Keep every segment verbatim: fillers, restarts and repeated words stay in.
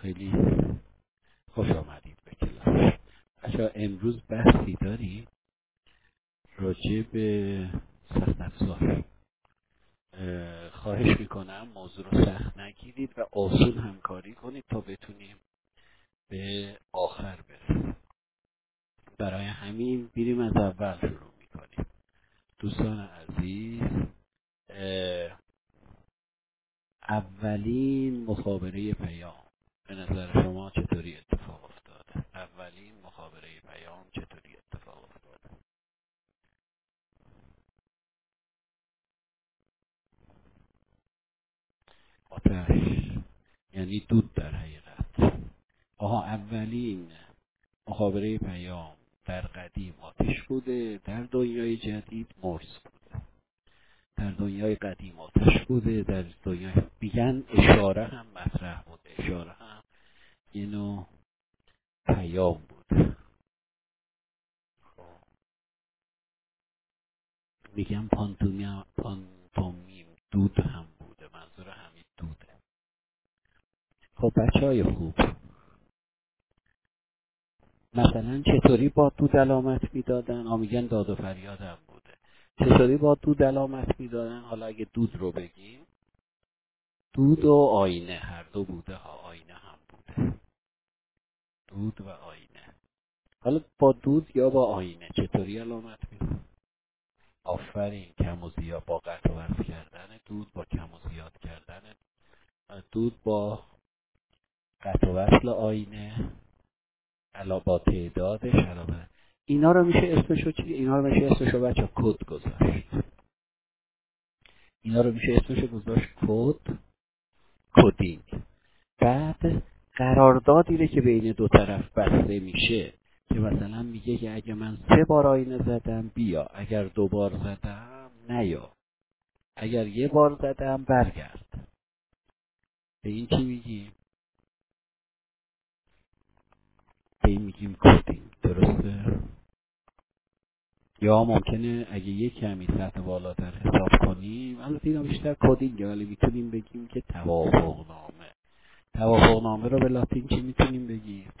خیلی خوش آمدید به کلاس. بچه‌ها امروز بحثی داریم راجع به سخت افزار. خواهش میکنم موضوع رو سخت نگیرید و آسون همکاری کنید تا بتونیم به آخر برسیم. برای همین میریم از اول شروع میکنیم. دوستان عزیز، اولین مخابره پیام به نظر شما چطوری اتفاق افتاده؟ اولین مخابره پیام چطوری اتفاق افتاده؟ آتش، یعنی دود در حقیقت. آها، اولین مخابره پیام در قدیم آتش بوده، در دنیای جدید مرس بوده. در دنیای قدیم آتش بوده، در دنیای بیگن اشاره هم مطرح بوده. اشاره هم یه نوع پیام بوده. میگم پانتومیم پانتومیم دود هم بوده. منظور همین دوده. خب بچه های خوب، مثلا چطوری با دود علامت میدادن؟ آ میگن داد و فریاد هم بوده. چطوری با دود علامت میدادن؟ حالا اگه دود رو بگیم، دود و آینه هر دو بوده ها. آینه هم بوده. دود و آینه. حالا با دود یا با آینه چطوری علامت میدادن؟ آفرین، کم و زیاد، با قطع و وصل کردن دود، با کم و زیاد کردن دود، با قطع و وصل آینه، علاوه با تعدادش علاوه. اینا رو میشه اسمشو چی؟ اینا رو میشه اسمشو بچه کد گذاشت. اینا رو میشه اسمشو گذاشت کد، کدینگ. بعد قراردادی که بین دو طرف بسته میشه که مثلا میگه که اگه من سه بار آینه زدم بیا، اگر دو بار زدم نیا، اگر یه بار زدم برگرد. به این چی میگیم؟ به این میگیم کدینگ. درسته؟ یا ممکنه اگه یه کمی سطح بالاتر حساب کنیم، البته اینا بیشتر کدینگه، ولی میتونیم بگیم که توافقنامه. توافقنامه رو به لاتین چی میتونیم بگیم؟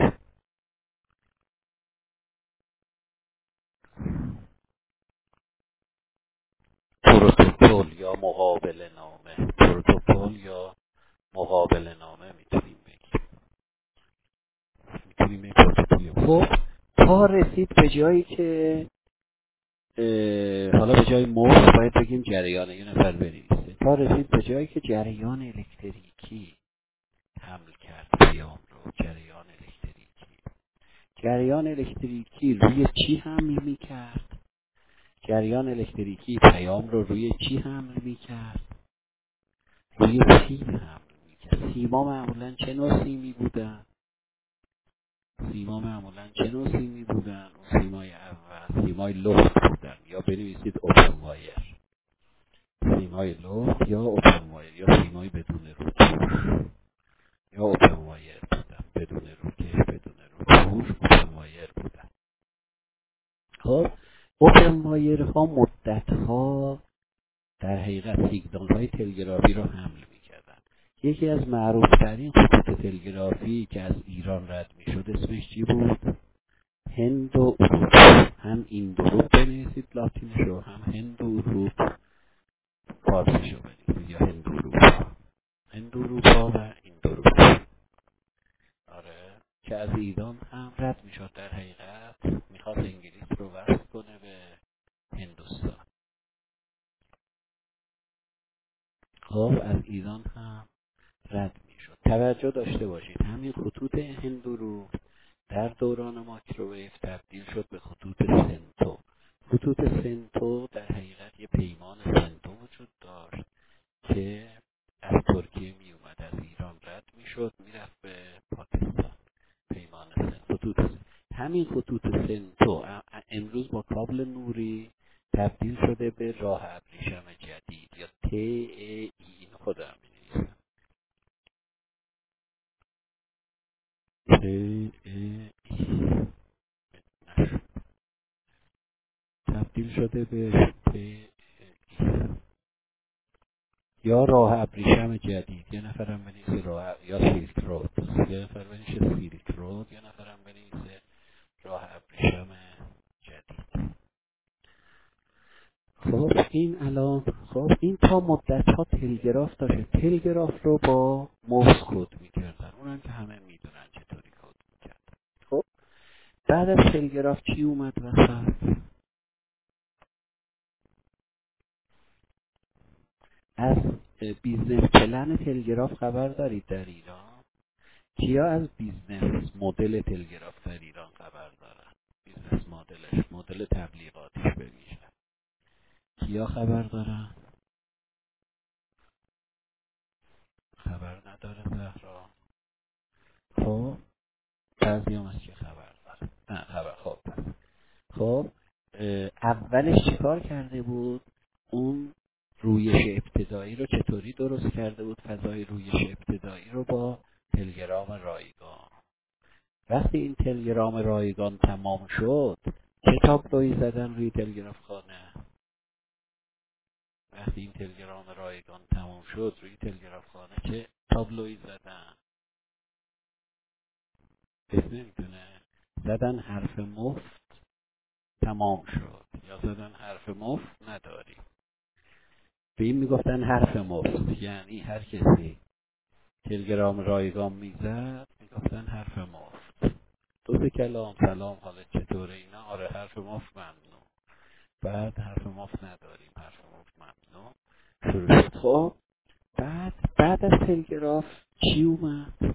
پروتکل یا مقابله نامه. پروتکل یا مقابله نامه میتونیم بگیم. میتونیم بگیم پروتکل. خب تا رسید به جایی که حالا به جای مرس باید بگیم جریان. یه نفر بنویسه. تا رسید به جایی که جریان الکتریکی حمل کرد پیام رو. جریان الکتریکی جریان الکتریکی روی چی حمل میکرد؟ جریان الکتریکی پیام رو روی چی حمل میکرد؟ روی سیم حمل میکرد. سیما معمولا چه نوع سیمی بودن؟ سیما معمولا چه نوع سیمی بودن؟ اون سیمای اول سیمای لخت بودن، یا بنویسید اوپن وایر. سیمای لخت یا اوپن وایر، یا سیمای بدون روکش، یا اوپن وایر بودن. بدون روکش، بدون روکش، اوپن وایر بودن. خب اوپن وایر ها مدت ها در حقیقت سیگنال های تلگرافی رو حمل میکردن. یکی از معروف ترین خطوط تلگرافی که از ایران رد میشد اسمش چی بود؟ هند و اروپا. هم این دروپ بنویسید لاتینشو، هم هند و اروپا فارسیشو بنویسید، یا هند و اروپا. هند و اروپا و این دروپ. آره، که از ایران هم رد میشد. در حقیقت میخواست انگلیس رو وصل کنه به هندوستان. خب از ایران هم رد میشد. توجه داشته باشید همین خطوط هندو رو در دوران مایکروویو تبدیل شد به خطوط سنتو. خطوط سنتو در حقیقت یه پیمان سنتو وجود داشت که از ترکیه می اومد، از ایران رد میشد میرفت به پاکستان. پیمان سنتو. خطوط سنتو. همین خطوط سنتو امروز با کابل نوری تبدیل شده به راه ابریشم جدید یا تی ای. این خودم می نویسم تی ای تبدیل شده به تی ای یا راه ابریشم جدید. یه نفرم بنویسه راه، یا سیلک رود. یه نفر تا مدت ها تلگراف داشته، تلگراف رو با موس کد میکردن، اونم که همه میدونن چطوری کد میکردن. خب بعد از تلگراف چی اومد وسط؟ از بیزنس پلن تلگراف خبر دارید در ایران؟ کیا از بیزنس مدل تلگراف در ایران خبر دارن؟ بیزنس مدلش، مدل تبلیغاتیش بویژه کیا خبر دارن؟ خبر نداره زهرا؟ خب بعضی هم هست که خبر داره. نه خبر. خب خب اولش چیکار کرده بود؟ اون رویش ابتدایی رو چطوری درست کرده بود؟ فضای رویش ابتدایی رو با تلگرام رایگان. وقتی این تلگرام رایگان تمام شد چه تابلویی زدن روی تلگراف خانه؟ وقتی این تلگرام رایگان تمام شد روی تلگراف خانه چه تابلویی زدن؟ کسی نمیدونه. زدن حرف مفت تمام شد یا زدن حرف مفت نداری. به این میگفتن حرف مفت، یعنی هر کسی تلگرام رایگان میزد میگفتن حرف مفت. دو سه کلام سلام حالت چطوره اینا، آره حرف مفت ممنوع. بعد حرف مفت نداریم، حرف مفت ممنوع. شروع شد. خب بعد بعد از تلگراف چی اومد؟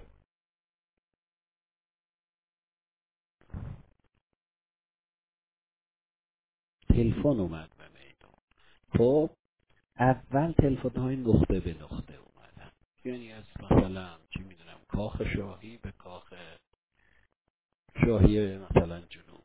تلفن اومد به میدون. خب اول تلفن های نقطه به نقطه اومدن، یعنی از مثلا چی میدونم کاخ شاهی به کاخ شاهی مثلا جنوب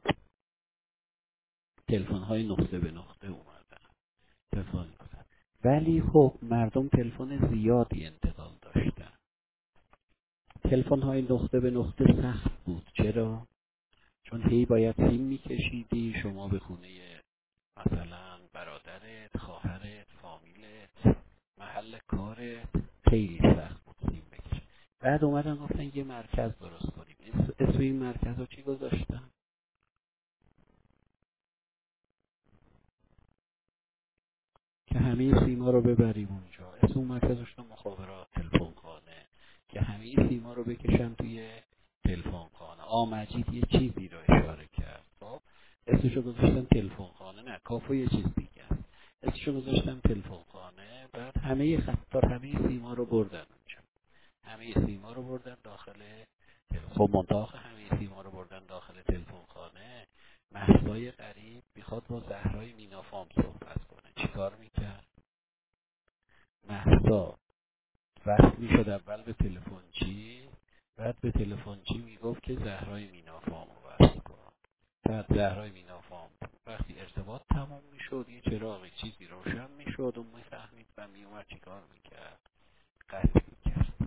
تلفن های نقطه به نقطه اومدن. تلفن بودن. ولی خب مردم تلفن زیادی انتقال داشتن. تلفن های نقطه به نقطه سخت بود. چرا؟ چون هی باید سیم میکشیدی شما به خونه مثلا برادرت، خواهرت، فامیلت، محل کارت، خیلی سخت بود سیم بکش. بعد اومدن گفتن یه مرکز درست کنیم. اسم این مرکز رو چی گذاشتن؟ که همه سیما رو ببریم اونجا. اسم اون مرکزش رو مخابرات تلفن خانه، که همه سیما رو بکشن توی تلفن خانه. آ مجید یه چیزی رو اشاره کرد. خب اسمشو گذاشتن تلفن خانه، نه کافو یه چیز دیگه است. اسمشو گذاشتن تلفن خانه. بعد همه خطار همه سیما رو بردن اونجا. همه سیما رو بردن داخل تلفن. خب منطقه همه سیما رو بردن داخل تلفن خانه. مهسای غریب میخواد با زهرای مینافام صحبت کنه. چیکار میکرد؟ مهسا وصل میشد اول به تلفنچی، بعد به تلفنچی میگفت که زهرای مینافام رو وصل کن. بعد زهرای مینافام وقتی ارتباط تمام میشد یه چراغ چیزی روشن میشد و میفهمید و میومد چیکار میکرد؟ قطع میکرد.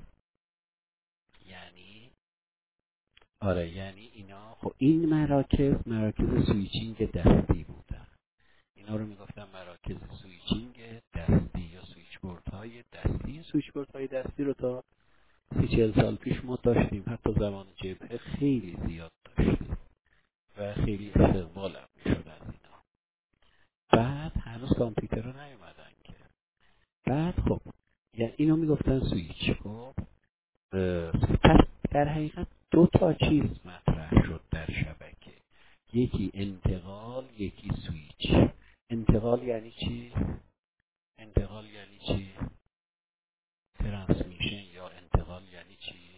یعنی آره یعنی اینا خب این مراکز مراکز سویچینگ دستی بودن. اینا رو میگفتن مراکز سویچینگ دستی یا سویچ بورد های دستی. این سویچ بورد های دستی رو تا سی چهل سال پیش ما داشتیم، حتی زمان جبهه خیلی زیاد داشتیم و خیلی استقبال هم میشد از اینا. بعد هنوز کامپیوتر رو نیومدن که. بعد خب یعنی اینو میگفتن سویچ. خب پس در حقیقت دو تا چیز مطرح شد در شبکه، یکی انتقال یکی سویچ. انتقال یعنی چی؟ انتقال یعنی چی؟ ترانسمیشن یا انتقال یعنی چی؟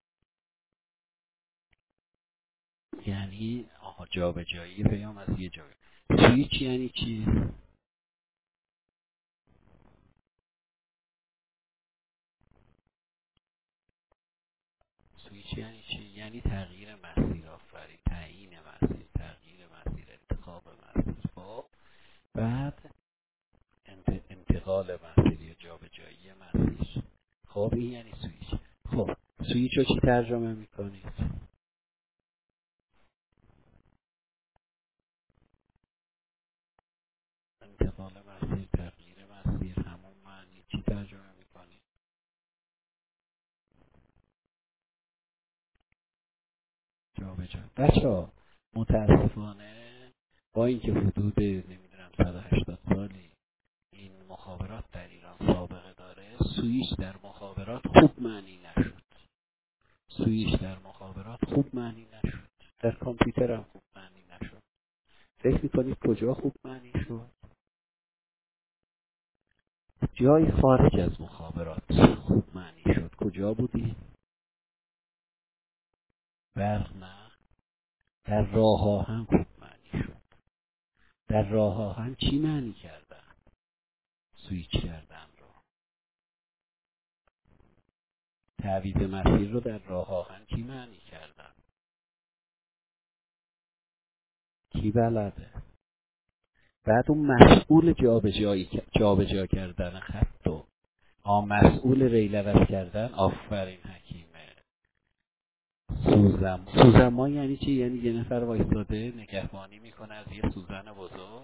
یعنی آها جابجایی پیام از یه جای. سویچ یعنی چی؟ سویچ یعنی چی؟ یعنی تغییر مسیر آفرین، تعیین مسیر، تغییر مسیر، انتخاب مسیر. خب بعد انت... انتقال مسیر یا جابجایی مسیر. خب این یعنی سویچ. خب سویچ رو چی ترجمه میکنید؟ انتقال مسیر، تغییر مسیر، همون معنی. چی ترجمه میکنید؟ جابجا. بچه ها متاسفانه با اینکه حدود نمیدونم صد و هشتاد سالی این مخابرات در ایران سابقه داره، سویچ در مخابرات خوب معنی نشد. سویچ در مخابرات خوب معنی نشد. در کامپیوتر هم خوب معنی نشد. فکر میکنید کجا خوب معنی شد؟ جای خارج از مخابرات خوب معنی شد. کجا بودی؟ برق نه. در راه آهن خوب معنی شد. در راه آهن چی معنی کردن؟ سویچ کردن رو. تعویض مسیر رو در راه آهن کی معنی کردن؟ کی بلده؟ بعد اون مسئول جابجایی جابجا کردن خط و آ مسئول ریل عوض کردن. آفرین حکیمه. سوزن سوزنما یعنی چی؟ یعنی یه نفر وایستاده نگهبانی میکنه از یه سوزن بزرگ.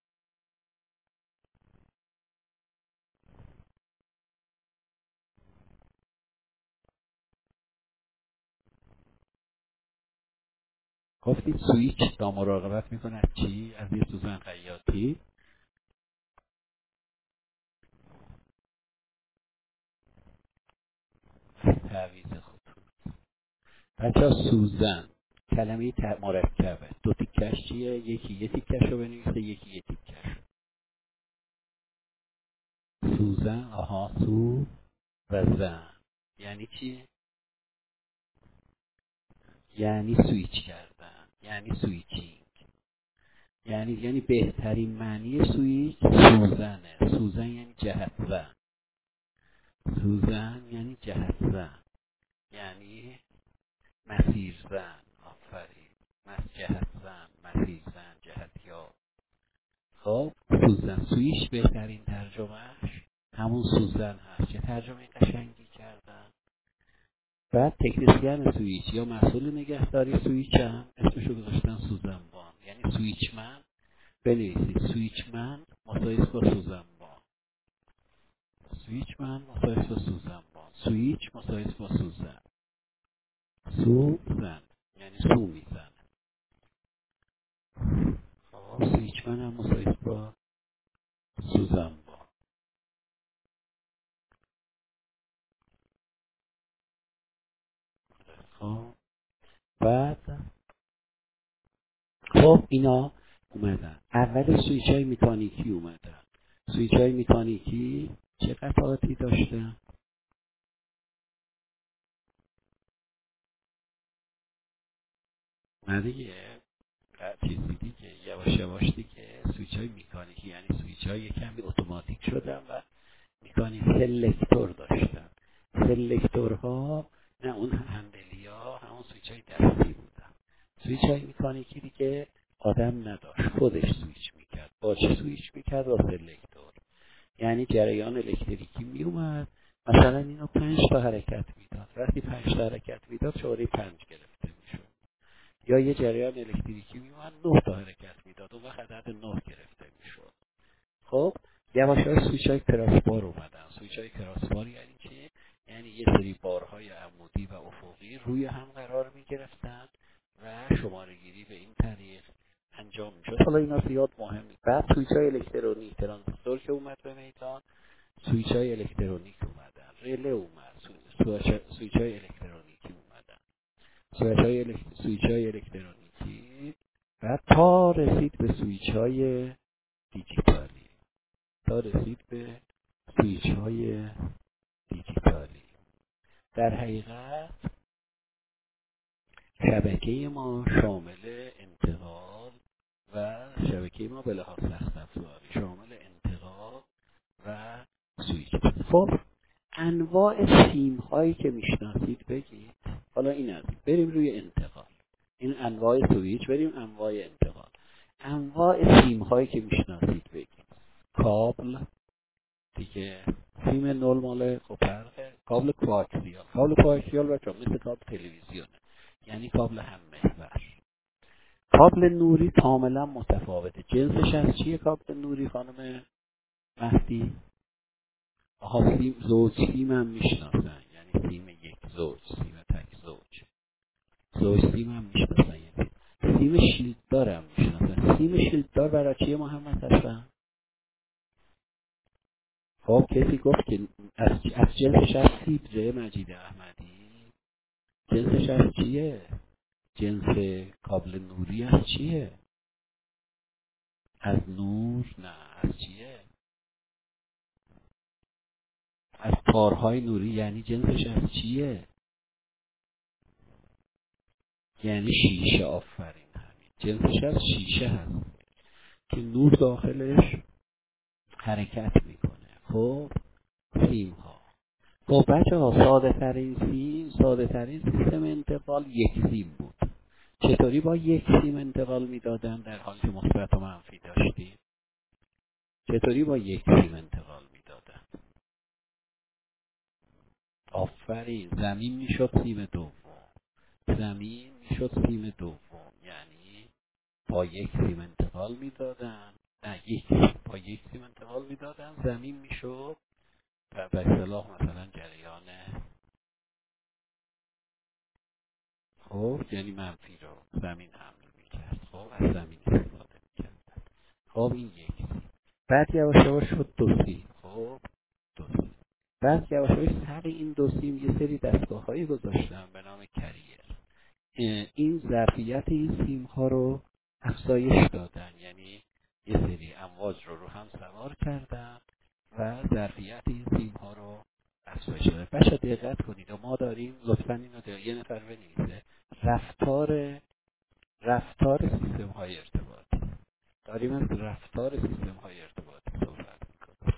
گفتید سویچ تا مراقبت میکنه از چی؟ از یه سوزن خیاطی. تعویض خطوط. بچه سوزن کلمه مرکبه. دو تیکش چیه؟ یکی یه تیکش رو بنویسه، یکی یه تیکش. سوزن. آها. سو و زن یعنی چی؟ یعنی سویچ کردن، یعنی سویچینگ. یعنی یعنی بهترین معنی سویچ سوزنه. سوزن یعنی جهت زن. سوزن یعنی جهت زن، یعنی مسیر زن. آفرین. مس جهت زن، مسیر زن، جهت یا. خب سوزن. سویچ بهترین ترجمهش همون سوزن هست. چه ترجمه قشنگی کردن. بعد تکنسین سویچ یا مسئول نگهداری سویچ هم اسمشو گذاشتن سوزنبان. یعنی سویچمن. بنویسید سویچمن مساویس با سوزنبان. سویچمن مساویس با سوزنبان. سویچ مساویس با سوزن. سوزن یعنی سو میزن. خب سویچمن هم مساویس با سوزنبان. خب بعد خب اینا اومدن. اول سویچ های مکانیکی اومدن. سویچ های مکانیکی چه قطعاتی داشتن؟ نه دیگه چیزی دیگه. یواش یواش دیگه سویچ های مکانیکی یعنی سویچ های کمی اتوماتیک شدن و مکانیک سلکتور داشتن. سلکتورها نه اون هندلی ها همون سویچ های دستی بودن. سویچ های مکانیکی دیگه آدم نداشت، خودش سویچ میکرد. با چه سویچ میکرد؟ با سلکتور. یعنی جریان الکتریکی می اومد مثلا اینو پنج تا حرکت میداد. وقتی پنج تا حرکت میداد شماره پنج گرفته میشد. یا یه جریان الکتریکی می اومد نه تا حرکت میداد. اون وقت عدد نه گرفته میشد. خب یواشاش سویچ های کراسبار اومدن. سویچ های کراسبار یعنی چی؟ یعنی یه سری بارهای عمودی و افقی روی هم قرار می گرفتن و شماره گیری به این طریق انجام می شد. حالا اینا زیاد مهم نیست. بعد سویچ های الکترونیک ترانزیستور که اومد به میدان، سویچ های الکترونیک اومدن. رله اومد. سویچ های الکترونیکی اومدن. سویچ های الکت... سویچ های الکترونیکی بعد تا رسید به سویچ های دیجیتالی. تا رسید به سویچ های دیجیتالی. در حقیقت شبکه ما شامل انتقال و شبکه ما به لحاظ سخت افزاری شامل انتقال و سویچ. خب انواع سیم هایی که میشناسید بگید. حالا این از بریم روی انتقال. این انواع سویچ. بریم انواع انتقال. انواع سیم هایی که میشناسید بگید. کابل دیگه. سیم نول ماله خب فرقه. کابل کوآکسیال. کابل کوآکسیال بچه‌ها مثل کابل تلویزیونه، یعنی کابل هم محور. کابل نوری کاملا متفاوته. جنسش از چیه کابل نوری خانم مهدی؟ آها سیم زوج سیم هم میشناسن، یعنی سیم یک زوج، سیم تک زوج. زوج سیم هم میشناسن، یعنی سیم شیلددار هم میشناسن. سیم شیلددار برای چیه محمد حسن؟ خب کسی گفت که از, از جنسش از سیبره مجید احمدی؟ جنسش از چیه؟ جنس کابل نوری از چیه؟ از نور؟ نه، از چیه؟ از تارهای نوری. یعنی جنسش از چیه؟ یعنی شیشه. آفرین، همین جنسش از شیشه هست که نور داخلش حرکت میکنه. خب سیم ها. خب بچه ها، ساده ترین سیم، ساده ترین سیستم انتقال یک سیم بود. چطوری با یک سیم انتقال میدادن در حالی که مثبت و منفی داشتیم؟ چطوری با یک سیم انتقال میدادن؟ آفرین، زمین میشد سیم دوم. زمین میشد سیم دوم، یعنی با یک سیم انتقال میدادن. نه، یک سیم. با یک سیم انتقال میدادن، زمین میشد و به اصطلاح مثلا جریان، خب یعنی منفی رو زمین حمل میکرد. خب از زمین استفاده میکرد. خب این یک سیم. بعد یواش یواش شد دو سیم. خب دو سیم. بعد یواش یواش سر این دو سیم یه سری دستگاه هایی گذاشتن به نام کریر. این ظرفیت این سیم ها رو افزایش دادن، یعنی یه سری امواج رو رو هم سوار کردن و ظرفیت این سیم ها رو افزایش دادن. بچه دقت کنید، ما داریم، لطفا اینو در یه نفر بنویسه، رفتار رفتار سیستم های ارتباطی. داریم از رفتار سیستم های ارتباطی صحبت میکنیم.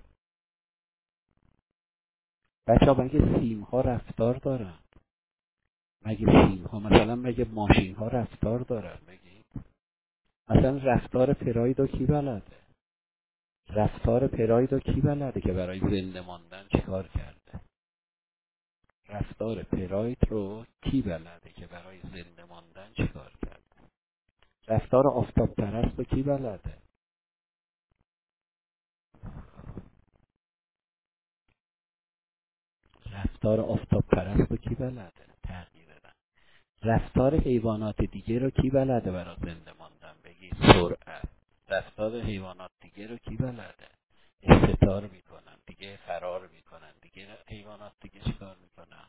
بچه ها، مگه سیم ها رفتار دارن؟ مگه سیم ها، مثلا مگه ماشین ها رفتار دارن؟ مگه مثلا رفتار پراید کی بلده؟ رفتار پراید کی بلده که برای زنده ماندن چیکار کرده؟ رفتار پراید رو کی بلده که برای زنده ماندن چیکار کرده؟ رفتار آفتاب پرست رو کی بلده؟ رفتار آفتاب پرست رو کی بلده؟ تغییر بدن. رفتار حیوانات دیگه رو کی بلده برای زنده ماندن؟ بگی سرعت. رفتار حیوانات دیگه رو کی بلده؟ استتار میکنن دیگه، فرار میکنن دیگه. حیوانات دیگه چیکار میکنن؟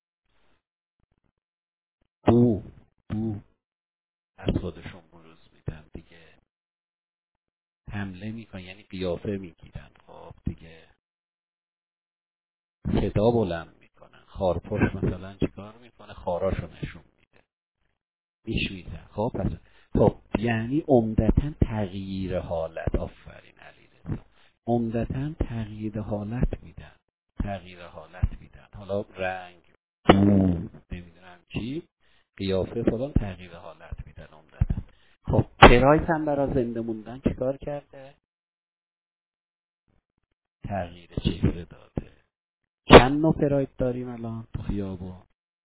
بو بو از خودشون بروز میدن دیگه، حمله میکنن، یعنی قیافه میگیرن. خب دیگه صدا بلند میکنن. خارپشت مثلا چیکار میکنه؟ خاراشو نشون میده، میشویزن. خب پس خب یعنی عمدتاً تغییر حالت. آفرین علیرضا، عمدتاً تغییر حالت میدن. تغییر حالت میدن، حالا رنگ، بو، نمیدونم چی، قیافه فلان، تغییر حالت میدن عمدتاً. خب پراید هم برای زنده موندن چیکار کرده؟ تغییر چهره داده. چند نوع پراید داریم الان تو خیابون؟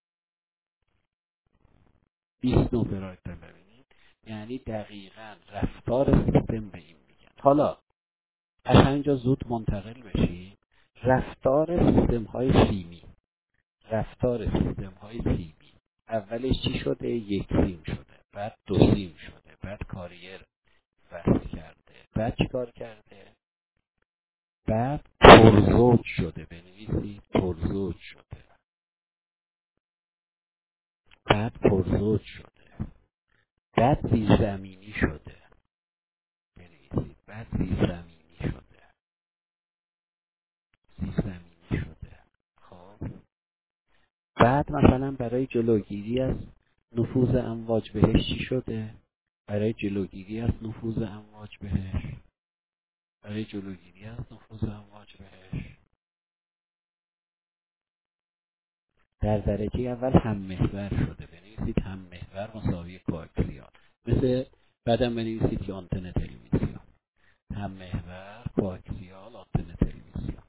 بیست نوع پراید داریم. ببینید یعنی دقیقاً رفتار سیستم به این میگن. حالا از همینجا زود منتقل بشیم. رفتار سیستم های سیمی. رفتار سیستم های سیمی اولش چی شده؟ یک سیم شده، بعد دو سیم شده، بعد کاریر وصل کرده، بعد چی کار کرده؟ بعد پرزوج شده. بنویسید پرزوج شده. بعد پرزوج شده. بعد زیرزمینی شده. بنویسید بعد زیرزمینی شده. زیرزمینی شده. خب بعد مثلا برای جلوگیری از نفوذ امواج بهش چی شده؟ برای جلوگیری از نفوذ امواج بهش برای جلوگیری از نفوذ امواج بهش در درجه اول هم محور شده. بنویسید هم محور مساوی کوآکسیال. مثل بعدم بنویسید که آنتن تلویزیون. هم محور، کوآکسیال، آنتن تلویزیون.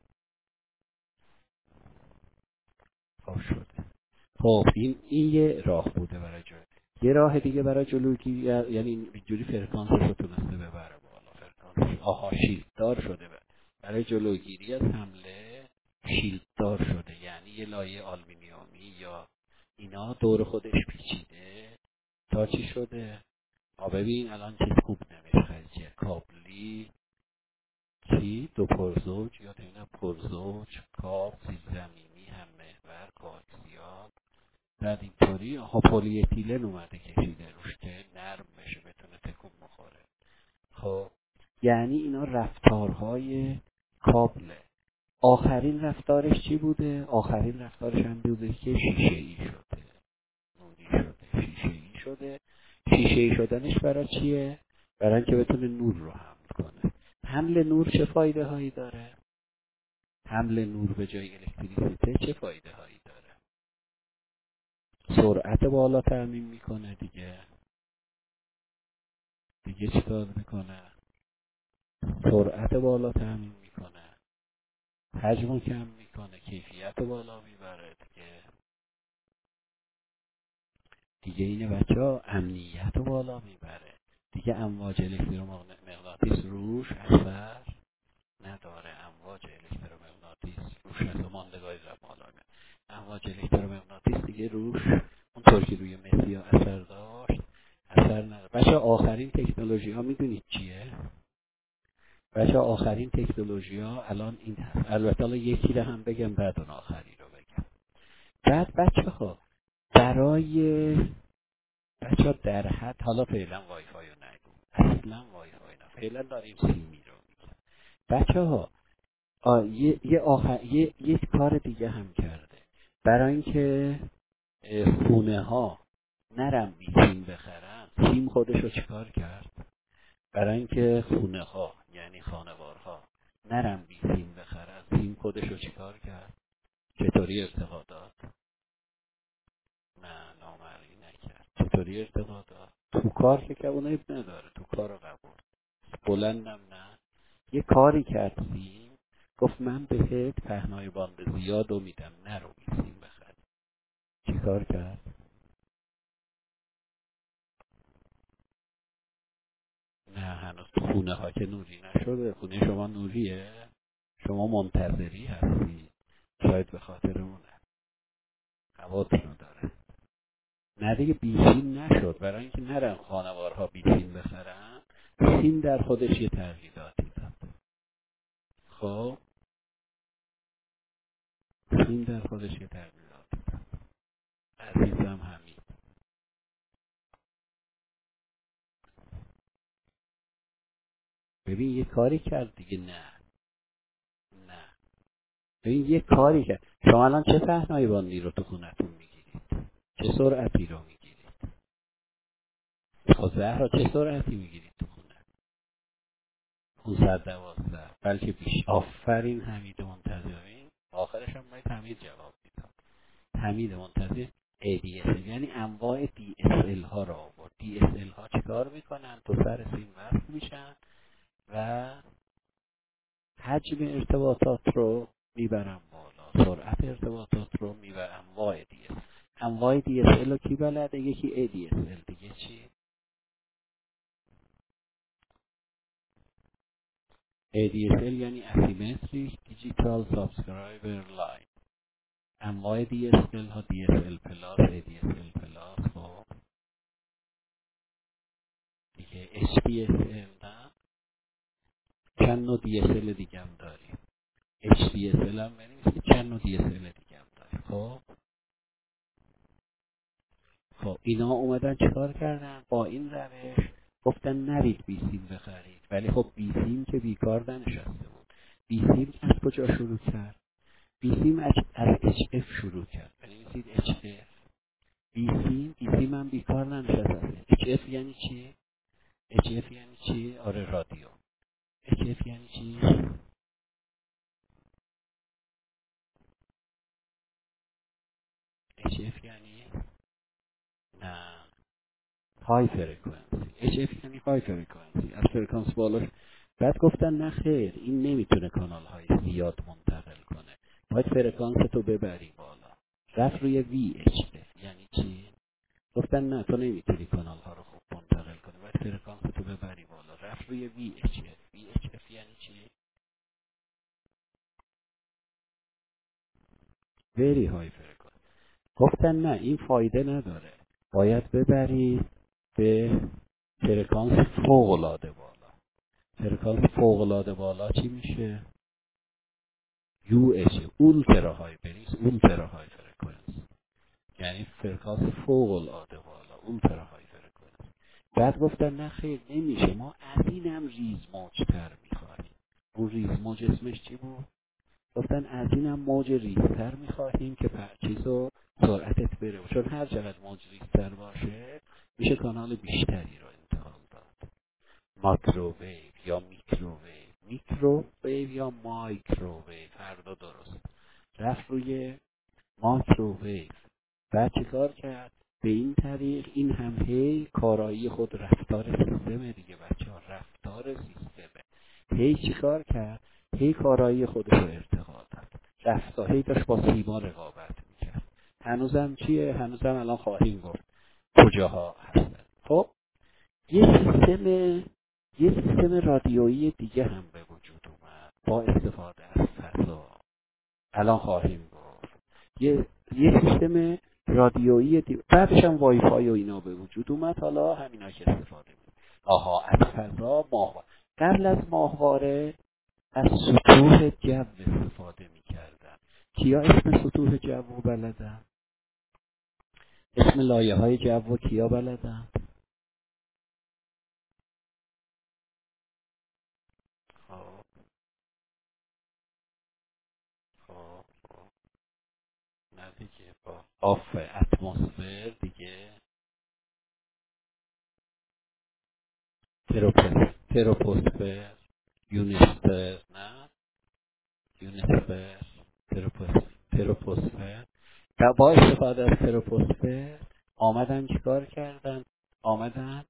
خب شده. خب این این یه راه بوده برای جلوگیری. یه راه دیگه برای جلوگیری، یعنی اینجوری فرکانسش رو تونسته ببره بالا. فرکانسش آها شیلددار شده. برای جلوگیری از حمله شیلددار شده، یعنی یه لایه آلومینیومی یا اینا دور خودش پیچیده تا چی شده؟ آ ببین الان چیز خوب نمیشه خرجه کابلی چی؟ دو پرزوج یا نمیدونم پرزوج کاب زیرزمینی هم محور کواکسیال. بعد اینطوری ها پلی اتیلن اومده کشیده روش که نرم بشه بتونه تکون بخوره. خب یعنی اینا رفتارهای کابله. آخرین رفتارش چی بوده؟ آخرین رفتارش هم بوده که شیشه ای شده، نوری شده، شیشه ای شده. شیشه ای شدنش برای چیه؟ برای اینکه بتونه نور رو حمل کنه. حمل نور چه فایده هایی داره؟ حمل نور به جای الکتریسیته چه فایده هایی داره؟ سرعت بالا تامین میکنه دیگه. دیگه چی کار میکنه؟ سرعت بالا تامین میکنه، حجم کم میکنه، کیفیت بالا میبره دیگه. دیگه اینه بچه ها امنیت بالا میبره دیگه. امواج الکترومغناطیس روش اثر نداره. امواج الکترومغناطیس روش اثر ماندگاری در بالا میبره. امواج الکترومغناطیس دیگه روش اونطور که روی مسی ها اثر داشت اثر نداره. بچه آخرین تکنولوژی ها میدونید چیه؟ بچه آخرین تکنولوژی ها الان این هست. البته الان یکی رو هم بگم بعد اون آخری رو بگم. بعد بچه ها برای بچه ها در حد، حالا فعلا وای فای رو نگو، اصلا وای فای نه، فعلا داریم سیمی رو میگیم. بچه ها یه یه, آخر... یه یک کار دیگه هم کرده برای اینکه خونه ها نرم بی سیم بخرن. سیم خودش رو چیکار کرد؟ برای اینکه خونه ها یعنی خانوارها نرم بی سیم بخرن، سیم خودش رو چیکار کرد؟ چطوری ارتقا داد؟ نه نامرئی نکرد. چطوری ارتقا داد؟ تو کار که اون اب نداره، تو کار رو قبول. بلندم نه، یه کاری کرد سیم، گفت من بهت پهنای باند زیاد رو میدم نرو بی سیم بخری. چی کار کرد؟ نه هنوز تو خونه ها که نوری نشده. خونه شما نوریه؟ شما منتظری هستی، شاید به خاطر اونه هواتونو داره. نه دیگه بی سیم نشد. برای اینکه نرن خانوارها بی سیم بخرن، سیم در خودش یه تغییراتی داد. خب سیم در خودش یه تغییراتی داد. عزیزم همین. ببین یه کاری کرد دیگه. نه نه ببین یه کاری کرد. شما الان چه پهنای باندی رو تو خونتون میگیرید؟ چه سرعتی رو میگیرید؟ خب زهرا چه سرعتی میگیرید تو خونه؟ پانصد و دوازده بلکه بیش. آفرین حمید منتظرین. آخرش هم باید حمید جواب میداد. حمید منتظر ای دی اس ال یعنی انواع دی اس ال ها را آورد. دی اس ال ها چیکار میکنن؟ تو سر سیم وصل میشن و حجم ارتباطات رو میبرن بالا، سرعت ارتباطات رو میبرن. انواع دی اس انواع دی اس ال رو کی بلده؟ یکی ای دی اس ال، دیگه چی؟ ای دی اس ال یعنی Asymmetric Digital Subscriber Line. انواع دی اس ال ها دی اس ال پلاس، ای دی اس ال پلاس. خب دیگه اچ دی اس ال نه، چند نوع دی اس ال دیگه هم داریم. اچ دی اس ال هم بنویسید، چند نوع دی اس ال دیگه هم داریم. خب خب اینا اومدن چیکار کردن؟ با این روش گفتن نرید بی سیم بخرید. ولی خب بی سیم که بیکار ننشسته بود. بی سیم از کجا شروع کرد؟ بی سیم از اچ اف شروع کرد. بنویسید اچ اف. بی سیم بی سیم هم بیکار ننشسته. اچ اف یعنی چی؟ اچ اف یعنی چی؟ آره رادیو. اچ اف یعنی چی؟ اچ اف یعنی نه های فرکانسی. اچ اف یعنی های فرکانسی، از فرکانس بالا. بعد گفتن نه خیر، این نمیتونه کانال های زیاد منتقل کنه، باید فرکانس تو ببری بالا. رفت روی وی اچ اف. یعنی چی؟ گفتن نه تو نمیتونی کانال ها رو خوب منتقل کنی، باید فرکانس تو ببری بالا. رفت روی وی اچ اف. وی اچ اف یعنی چی؟ very های فرکانس. گفتن نه این فایده نداره، باید ببری به فرکانس فوق العاده بالا. فرکانس فوق‌العاده بالا چی میشه؟ یو اچ، اولترا های بریز، اولترا های فرکانس، یعنی فرکانس فوق‌العاده بالا، اولترا های فرکانس. بعد گفتن نه خیر نمیشه، ما از اینم ریز موج‌تر میخوایم. اون ریز موج اسمش چی بود؟ گفتن از اینم موج ریزتر میخواهیم که پرچیز و سرعتت بره، چون هر چقدر موج ریزتر باشه میشه کانال بیشتری رو انتقال داد. ماکروویو یا میکروویو، میکروویو یا مایکروویو، هر دو درست. رفت روی مایکروویو. بعد چه کار کرد؟ به این طریق این هم هی کارایی خود، رفتار سیستمه دیگه بچه ها، رفتار سیستمه. هی چی کار کرد؟ هی کارایی خودش رو ارتقا داد، رفتار هی داشت با سیما رقابت میکرد. هنوزم چیه؟ هنوزم الان خواهیم گفت کجاها هستن. خب یه سیستم یه سیستم رادیویی دیگه هم به وجود اومد با استفاده از فضا. الان خواهیم گفت یه یه سیستم رادیویی دیگه، بعدش هم وای فای و اینا به وجود اومد. حالا همینا که استفاده می‌کنیم. آها، از فضا ماهواره. قبل از ماهواره از سطوح جو استفاده می‌کردن. کیا اسم سطوح جو رو بلدن؟ اسم لایه‌های جو رو کیا بلدن؟ خب خب خب نه دیگه، با آف اتمسفر دیگه، تروپوس تروپوسفر، یونیسفر، نه یونیسفر، تروپوس تروپوسفر. و با استفاده از تروپوسفر آمدن چیکار کردن؟ آمدن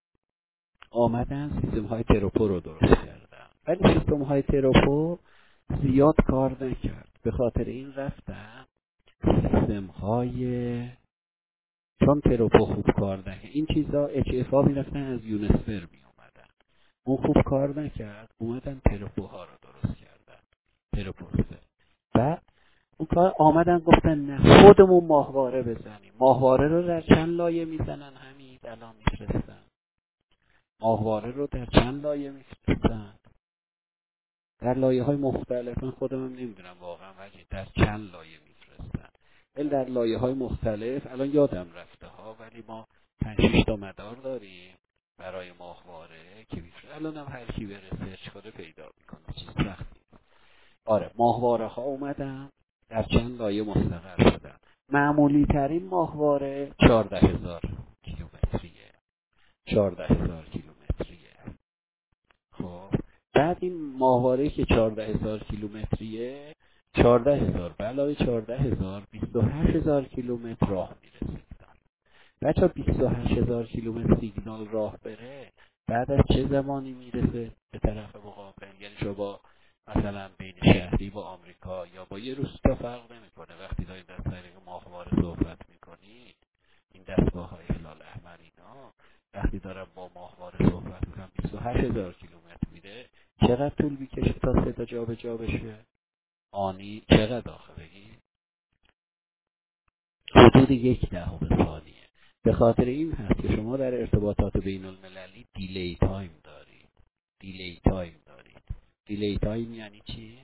آمدن سیستم های تروپو رو درست کردن. ولی سیستم های تروپو زیاد کار نکرد، به خاطر این رفتن سیستم های، چون تروپو خوب کار نکرد این چیزا اچ اف ها میرفتن از یونیسفر می اومدن، اون خوب کار نکرد، اومدن تروپوها رو درست کردن، تروپوسفر. بعد اون کار آمدن گفتن نه خودمون ماهواره بزنیم. ماهواره رو در چند لایه میزنن؟ همین الان میفرستن ماهواره رو در چند لایه میفرستن؟ در لایه های مختلف. من خودم هم نمیدونم واقعا ولی در چند لایه میفرستن. ولی در لایه های مختلف، الان یادم رفته ها، ولی ما پنج شش تا مدار داریم برای ماهواره که میفرستن. الان هم هر کی بره سرچ کنه پیدا میکنه، چیز سختی. آره، ماهواره ها اومدن در چند لایه مستقر شدن. معمولی ترین ماهواره چهارده هزار کیلومتریه، چهارده هزار کیلومتریه. خب بعد این ماهواره که چهارده هزار کیلومتریه، چهارده هزار به علاوه چهارده هزار بیست و هشت هزار کیلومتر راه میره. بچه ها بیست و هشت هزار کیلومتر سیگنال راه بره، بعد از چه زمانی میرسه به طرف مقابل؟ یعنی شما با مثلا بین شهری با آمریکا یا با یه روستا فرق نمیکنه، وقتی دارید از طریق ماهواره صحبت میکنید، این دستگاه های هلال احمر اینا وقتی دارن با ماهواره صحبت میکنن بیست و هشت هزار کیلومتر میره، چقدر طول میکشه تا صدا جا به جا بشه؟ آنی چقدر آخه بگی؟ حدود یک دهم ثانیه. به خاطر این هست که شما در ارتباطات بین المللی دیلی تایم دارید. دیلی تایم دارید. دیلی تایم یعنی چی؟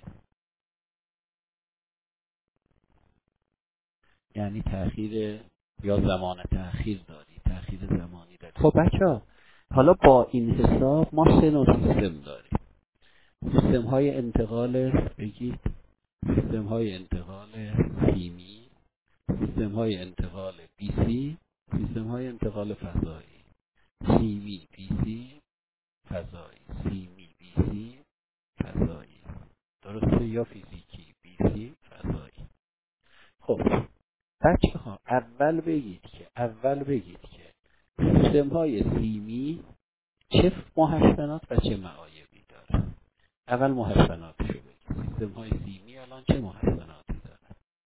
یعنی تأخیر یا زمان تأخیر دارید. تأخیر زمانی دارید. خب بچه، حالا با این حساب ما سه نوع سیستم داریم. سیستم های انتقال، بگید سیستم های انتقال سیمی، سیستم های انتقال بی سی، سیستم های انتقال فضایی. سیمی بی سی فضایی، سیمی بی سی فضایی، درسته؟ یا فیزیکی بی سی فضایی. خب بچه ها اول بگید که اول بگید که سیستم های سیمی چه محسنات و چه معایبی داره. اول محسناتشو بگید. سیستم های سیمی الان چه محسناتی داره؟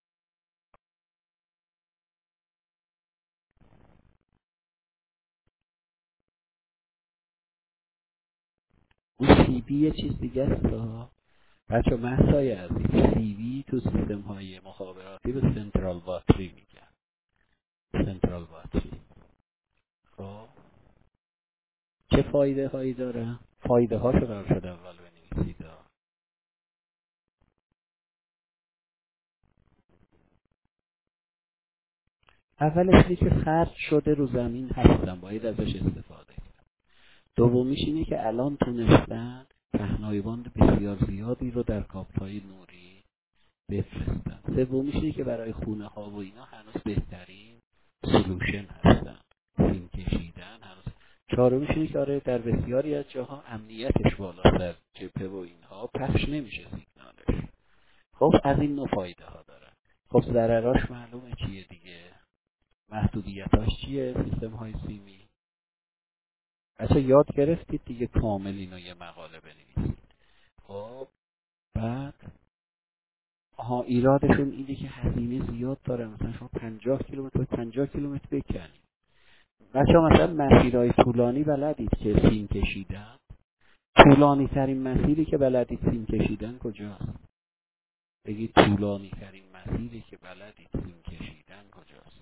اون سی بی یه چیز دیگه است. بچه محصای عزیز، سی وی تو سیستم های مخابراتی به سنترال باتری میگن. سنترال باتری خب چه فایده هایی داره؟ فایده هاشو قرار شد اول بنویسید. اولش اینه که خرج شده رو زمین هستن، باید ازش استفاده کرد. دومیش اینه که الان تونستن پهنای باند بسیار زیادی رو در کابل‌های نوری بفرستن. سومیش اینه که برای خونه ها و اینا هنوز بهترین سلوشن هستن، سیم کشیدن هنوز. چهارمیش اینه که آره در بسیاری از جاها امنیتش بالاست، جبهه و اینها پخش نمیشه سیگنالش. خب از این نوع فایده ها دارن. خب ضرراش معلومه چیه دیگه، محدودیتاش چیه سیستم های سیمی. بچه یاد گرفتید دیگه کامل اینو یه مقاله بنویسید. خب بعد ها ایرادشون اینه که هزینه زیاد داره، مثلا شما پنجاه کیلومتر پنجاه کیلومتر بکنید. بچه ها مثلا مسیرهای طولانی بلدید که سیم کشیدن؟ طولانی ترین مسیری که بلدید سیم کشیدن کجاست؟ بگید طولانی ترین مسیری که بلدید سیم کشیدن کجاست؟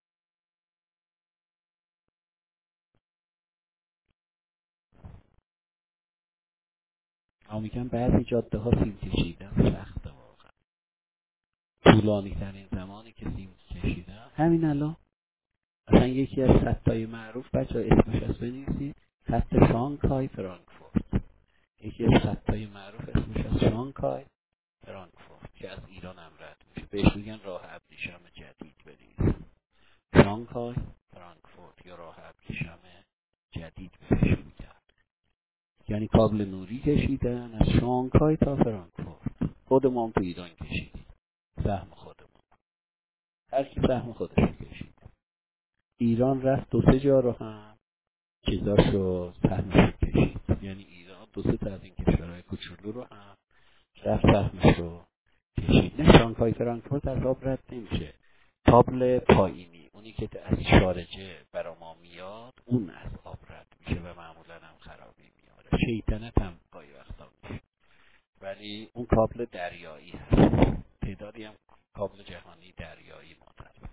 ما میگم بعضی جاده ها سیم کشیدن سخته واقعا. طولانی ترین زمانی که سیم کشیدن همین الان مثلا یکی از خطای معروف بچه ها اسمش از بنویسید، خط شانگهای فرانکفورت. یکی از خطای معروف اسمش از شانگهای فرانکفورت که از ایران هم رد میشه، بهش میگن راه ابریشم جدید. بنویسید شانگهای فرانکفورت یا راه ابریشم جدید بهش میگن. یعنی کابل نوری کشیدن از شانگهای تا فرانکفورت. خودمون تو ایران کشیدیم، سهم خودمون، هر کی سهم خودش رو کشید. ایران رفت دو سه جا رو هم چیزاشو سهمش کشید. یعنی ایران دو سه تا از این کشورهای کوچولو رو هم رفت سهمش رو کشید. نه شانگهای فرانکفورت از آب رد نمیشه، تابل پایینی اونی که از شارجه برا ما میاد اون از آب رد میشه و معمولا هم خرابی میاره. شیطنت هم گاهی وقتا میشه، ولی اون کابل دریایی هست. تعدادی هم کابل جهانی دریایی معتبر.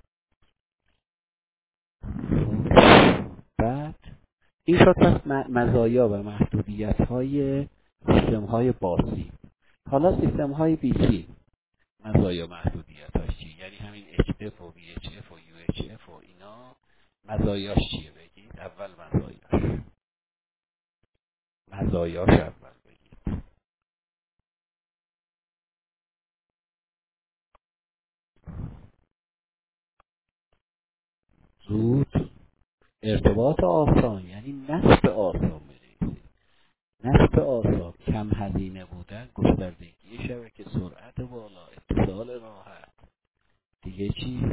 بعد این شد پس مزایا و محدودیت های سیستم های باسی. حالا سیستم های بیسی مزایا محدودیت هاش چی؟ یعنی همین اچ اف و وی اچ اف و یو اچ اف و اینا مزایاش چیه بگید؟ اول مزایاش مزایاش اول بگید. زود، ارتباط آسان، یعنی نصب آسان بنویسید. نصب آسان، کم هزینه بودن، گستردگی شبکه، سرعت بالا، اتصال راحت. دیگه چی؟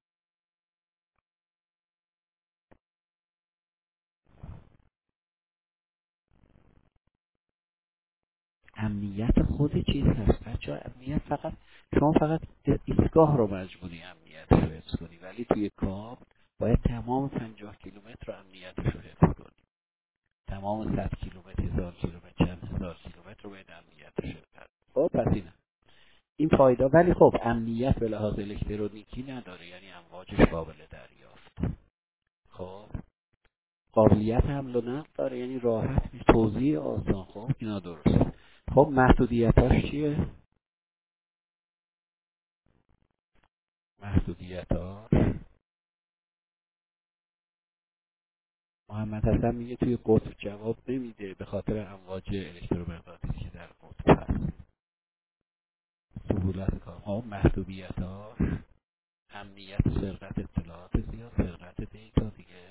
امنیت خود چیز هست بچه ها. امنیت فقط شما فقط ایستگاه رو مجبوری امنیت رو حفظ کنی، ولی توی کابل باید تمام پنجاه کیلومتر رو امنیتش رو حفظ کنی. تمام صد کیلومتر، هزار کیلومتر، چند هزار کیلومتر رو باید امنیتش رو حفظ. خب پس اینه این فایده. ولی خب امنیت به لحاظ الکترونیکی نداره، یعنی امواجش قابل دریافت. خب قابلیت حمل و نقل داره، یعنی راحت نیست، توزیع آسان. خب اینا درسته. خب محدودیتاش چیه؟ محدودیتاش محمد حسن میگه توی قطب جواب نمیده به خاطر امواج الکترومغناطیسی که در قطب هست. سهولت کار. ها محدودیتاش امنیت و سرقت اطلاعات زیاد، سرقت دیتا دیگه.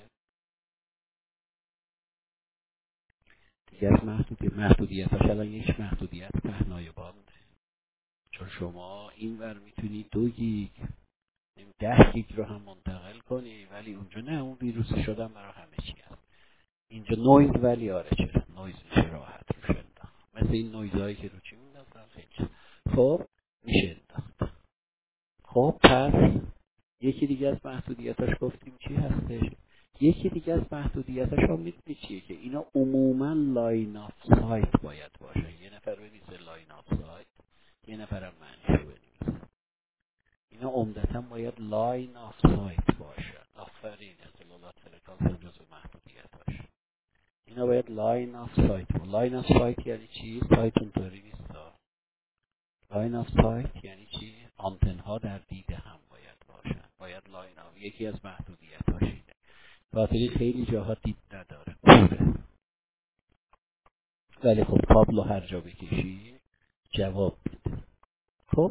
دیگه از محدودیت محدودیتاش الان یک محدودیت پهنای بانده، چون شما این ور میتونی دو گیگ ده گیگ رو هم منتقل کنی، ولی اونجا نه، اون ویروس شدن برای همه چی هست. اینجا نویز، ولی آره چرا نویز میشه راحت روش انداخت، مثل این نویزهایی که رو چی مینداختن خیلی. خب میشه انداخت. خب پس یکی دیگه از محدودیتاش گفتیم چی هستش؟ یکی دیگه از محدودیتاش هم میدونی چیه؟ که اینا عموما لاین آف سایت باید باشه. یه نفر بنویسه لاین آف سایت، یه نفرم منشو بنویسه. اینا عمدتا باید لاین آف سایت باشه. آفرین، اطلاعات فرکانس هم جزو محدودیتاش. اینا باید لاین آف سایت. لاین آف سایت یعنی چی؟ سایت اونطوری نیست. لاین آف سایت یعنی چی؟ آنتن ها در دید هم باید باشن. باید لاین آف، یکی از محدودیت هاش اینه. باتری خیلی جاها دید نداره، کوره. ولی خب کابلو هر جا بکشی جواب میده. خب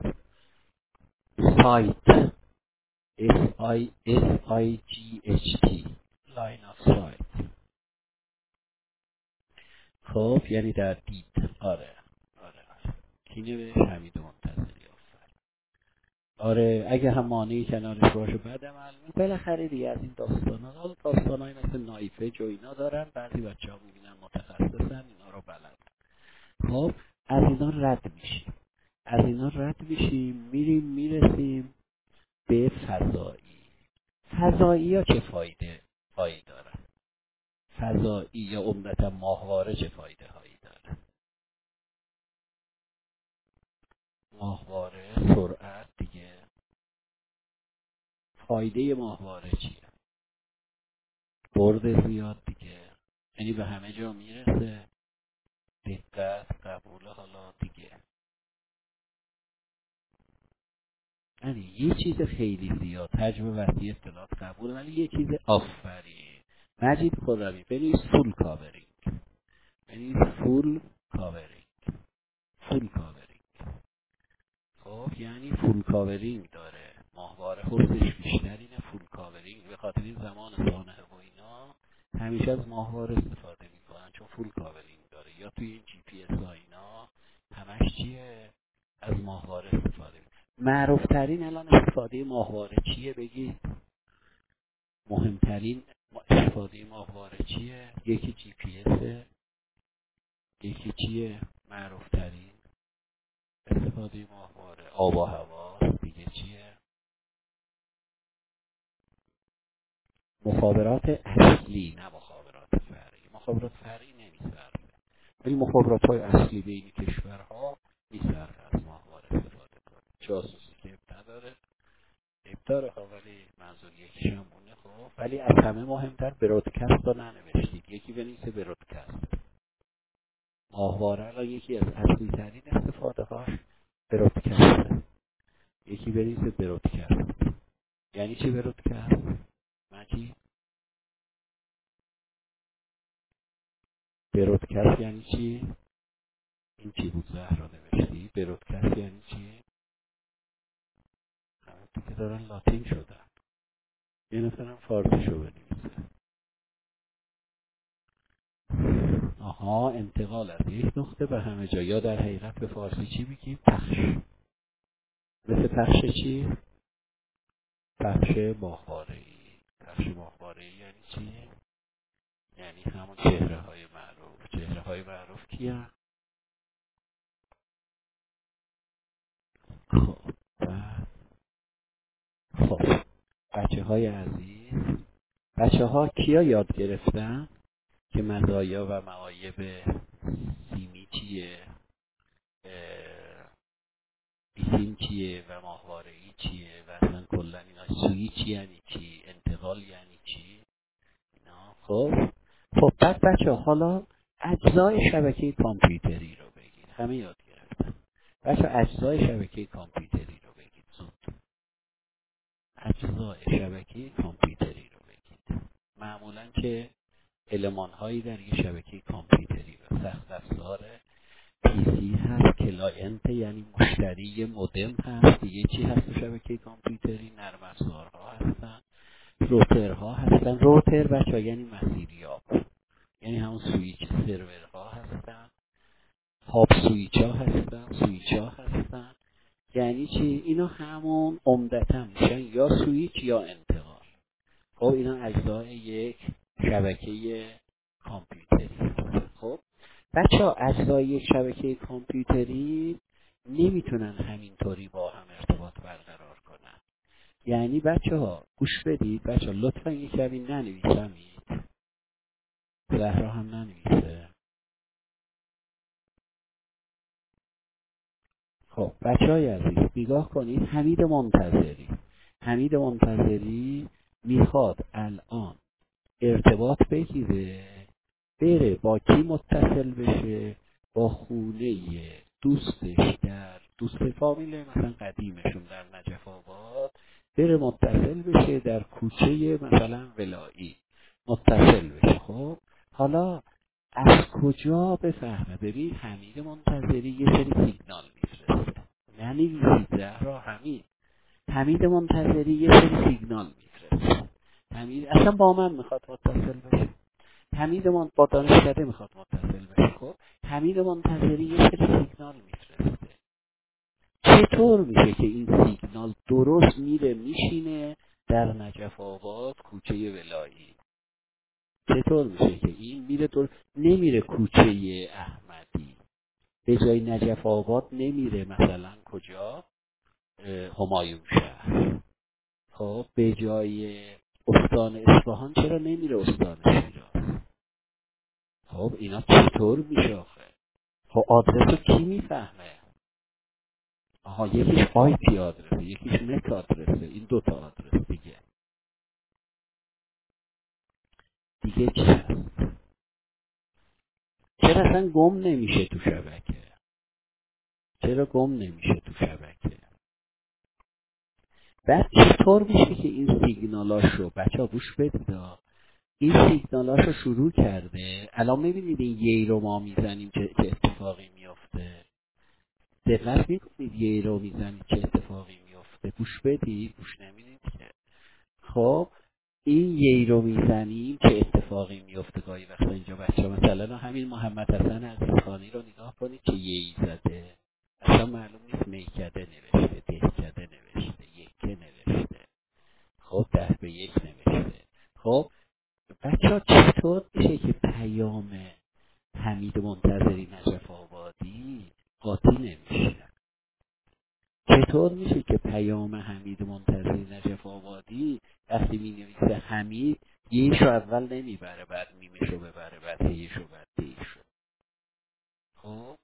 سایت S I S I G H T لاین آف سایت. خب یعنی در دید. آره آره آره کی نوشت؟ حمید منتظری. آره اگه هم مانعی کنارش باشه بعد معلومه. بالاخره دیگه از این داستانا، حالا داستانایی مثل نایفه و اینا دارن، بعضی بچه‌ها میبینن متخصصن اینا رو بلدن. خب از اینا رد میشیم، از اینا رد میشیم میریم میرسیم به فضایی. فضایی ها چه فایده هایی دارن؟ فضایی یا عمدتا ماهواره چه فایده هایی داره؟ ماهواره سرعت دیگه. فایده ماهواره چیه؟ برد زیاد دیگه، یعنی به همه جا میرسه. دقت، قبول، حالا دیگه یعنی یه چیز خیلی زیاد، حجم وسیع اطلاعات قبول، ولی یه چیز آفرین. مجید خرمی بنویس فول کاورینگ. بنویس فول کاورینگ. فول کاورینگ. خب یعنی فول کاورینگ داره ماهواره. حسش بیشتر اینه فول کاورینگ. به خاطر این زمان سانحه و اینا همیشه از ماهواره استفاده میکنن چون فول کاورینگ داره. یا توی این جی پی اس ها اینا همش چیه؟ از ماهواره استفاده میکنن. معروف ترین الان استفاده ماهواره چیه بگید؟ مهمترین استفاده ماهواره چیه؟ یکی جی پی اس، یکی چیه؟ معروف ترین استفاده ماهواره آب و هوا، دیگه چیه؟ مخابرات اصلی، نه مخابرات فرعی. مخابرات فرعی نمیصرفه، ولی مخابرات های اصلی بین کشورها میصرفه از ماهواره استفاده کنه. جاسوسی که اب نداره، اب داره ها، ولی منظور یکیش هم اونه. خب ولی از همه مهمتر برودکست رو ننوشتید. یکی بنویسه برودکست. ماهواره الان یکی از اصلی ترین استفاده هاش برودکسته. یکی بنویسه برودکست. یعنی چی برودکست؟ مجید برودکست یعنی چی؟ این چی بود زهرا نوشتی؟ برودکست یعنی چی؟ همه تو که دارن لاتین شدن. یه نفرم فارسیشو بنویسه. آها، انتقال از یک نقطه به همه جا. یا در حقیقت به فارسی چی میگیم؟ پخش. مثل پخش چی؟ پخش ماهواره‌ای. پخش ماهواره‌ای یعنی چی؟ یعنی همون چهره های معروف. چهره های معروف کیه؟ خب بعد خب بچه های عزیز، بچه ها کیا یاد گرفتن که مزایا و معایب سیمی چیه، بیسیم چیه و ماهواره‌ای چیه و اصلا کلا اینا سویچ یعنی چی، انتقال یعنی چی اینا. خب خب بعد بچه حالا اجزای شبکه کامپیوتری رو بگید. همه یاد گرفتن. بچه اجزای شبکه کامپیوتری رو بگید زود. اجزای شبکه کامپیوتری رو بگید. معمولا که المان هایی در یه شبکه کامپیوتری و سخت افزار پی سی هست، کلاینت یعنی مشتری، مودم هست، دیگه چی هست تو شبکه کامپیوتری؟ نرم افزارها هستن، روترها هستن. روتر بچه یعنی مسیریاب، یعنی همون سویچ. سرورها هستن، هاب سویچ ها هستن، سویچ ها هستن. یعنی چی؟ اینا همون عمدتا میشن یا سویچ یا انتقال. خب اینا اجزای یک شبکه کامپیوتری هستن. خب بچه ها اجزای یک شبکه کامپیوتری نمیتونن همینطوری با هم ارتباط برقرار کنن. یعنی بچه ها گوش بدید، بچه ها لطفا یک کمی ننویسمید. زهرا هم ننویسه. خب بچه های عزیز نگاه کنید. حمید منتظری حمید منتظری میخواد الان ارتباط بگیره بره با کی متصل بشه؟ با خونه دوستش در دوست فامیل مثلا قدیمشون در نجف آباد، بره متصل بشه در کوچه مثلا ولایی متصل بشه. خب حالا از کجا بفهمه؟ ببین حمید منتظری یه سری سیگنال میفرسته، ننویسید زهرا، حمید حمید منتظری یه سری سیگنال میفرسته. حمید اصلا با من میخواد متصل بشه، حمید من با دانشکده میخواد متصل بشه. خب حمید منتظری یه سری سیگنال میفرسته. چطور میشه که این سیگنال درست میره میشینه در نجف آباد کوچه ولایی؟ چطور میشه که این میره در... نمیره کوچه احمدی، به جای نجف آباد نمیره مثلا کجا؟ همایون شهر. خب به جای استان اصفهان چرا نمیره استان شیراز؟ خب اینا چطور میشه آخه؟ خب آدرس رو کی میفهمه؟ آها یکیش آی پی آدرسه، یکیش مک آدرسه، این دوتا آدرس دیگه. دیگه چی هست؟ چرا اصلا گم نمیشه تو شبکه؟ چرا گم نمیشه تو شبکه؟ بعد چطور میشه که این سیگنالاشو بچه ها گوش بدید ها. این سیگنالاشو شروع کرده، الان میبینید این یی رو ما میزنیم چه, چه اتفاقی میفته؟ دقت میکنید یی رو میزنید چه اتفاقی میفته؟ گوش بدید، گوش نمیدید که. خب این یی رو میزنیم چه اتفاقی میفته؟ گاهی وقتا اینجا بچه ها مثلا همین محمد حسن عزیزخانی رو نگاه کنید که یی زده، اصلا معلوم نیست میکده نوشته، دهکده نوشته، یکه نوشته، خب ده به یک نوشته. خب بچه ها چطور میشه که پیام حمید منتظری نجف آبادی قاطی نمیشه؟ چطور میشه که پیام حمید منتظری نجف آبادی وقتی می نویسه حمید یهشو اول نمیبره بعد میمشو ببره بعد هیشو بعد دیشو؟ خب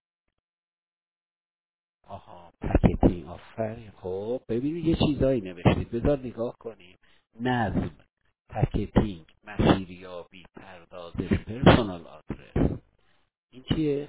آها پکتینگ آفرین. خب ببینید یه چیزایی نوشتید، بذار نگاه کنیم. نظم، پکتینگ، مسیریابی، پردازش، پرسونال آدرس، این چیه؟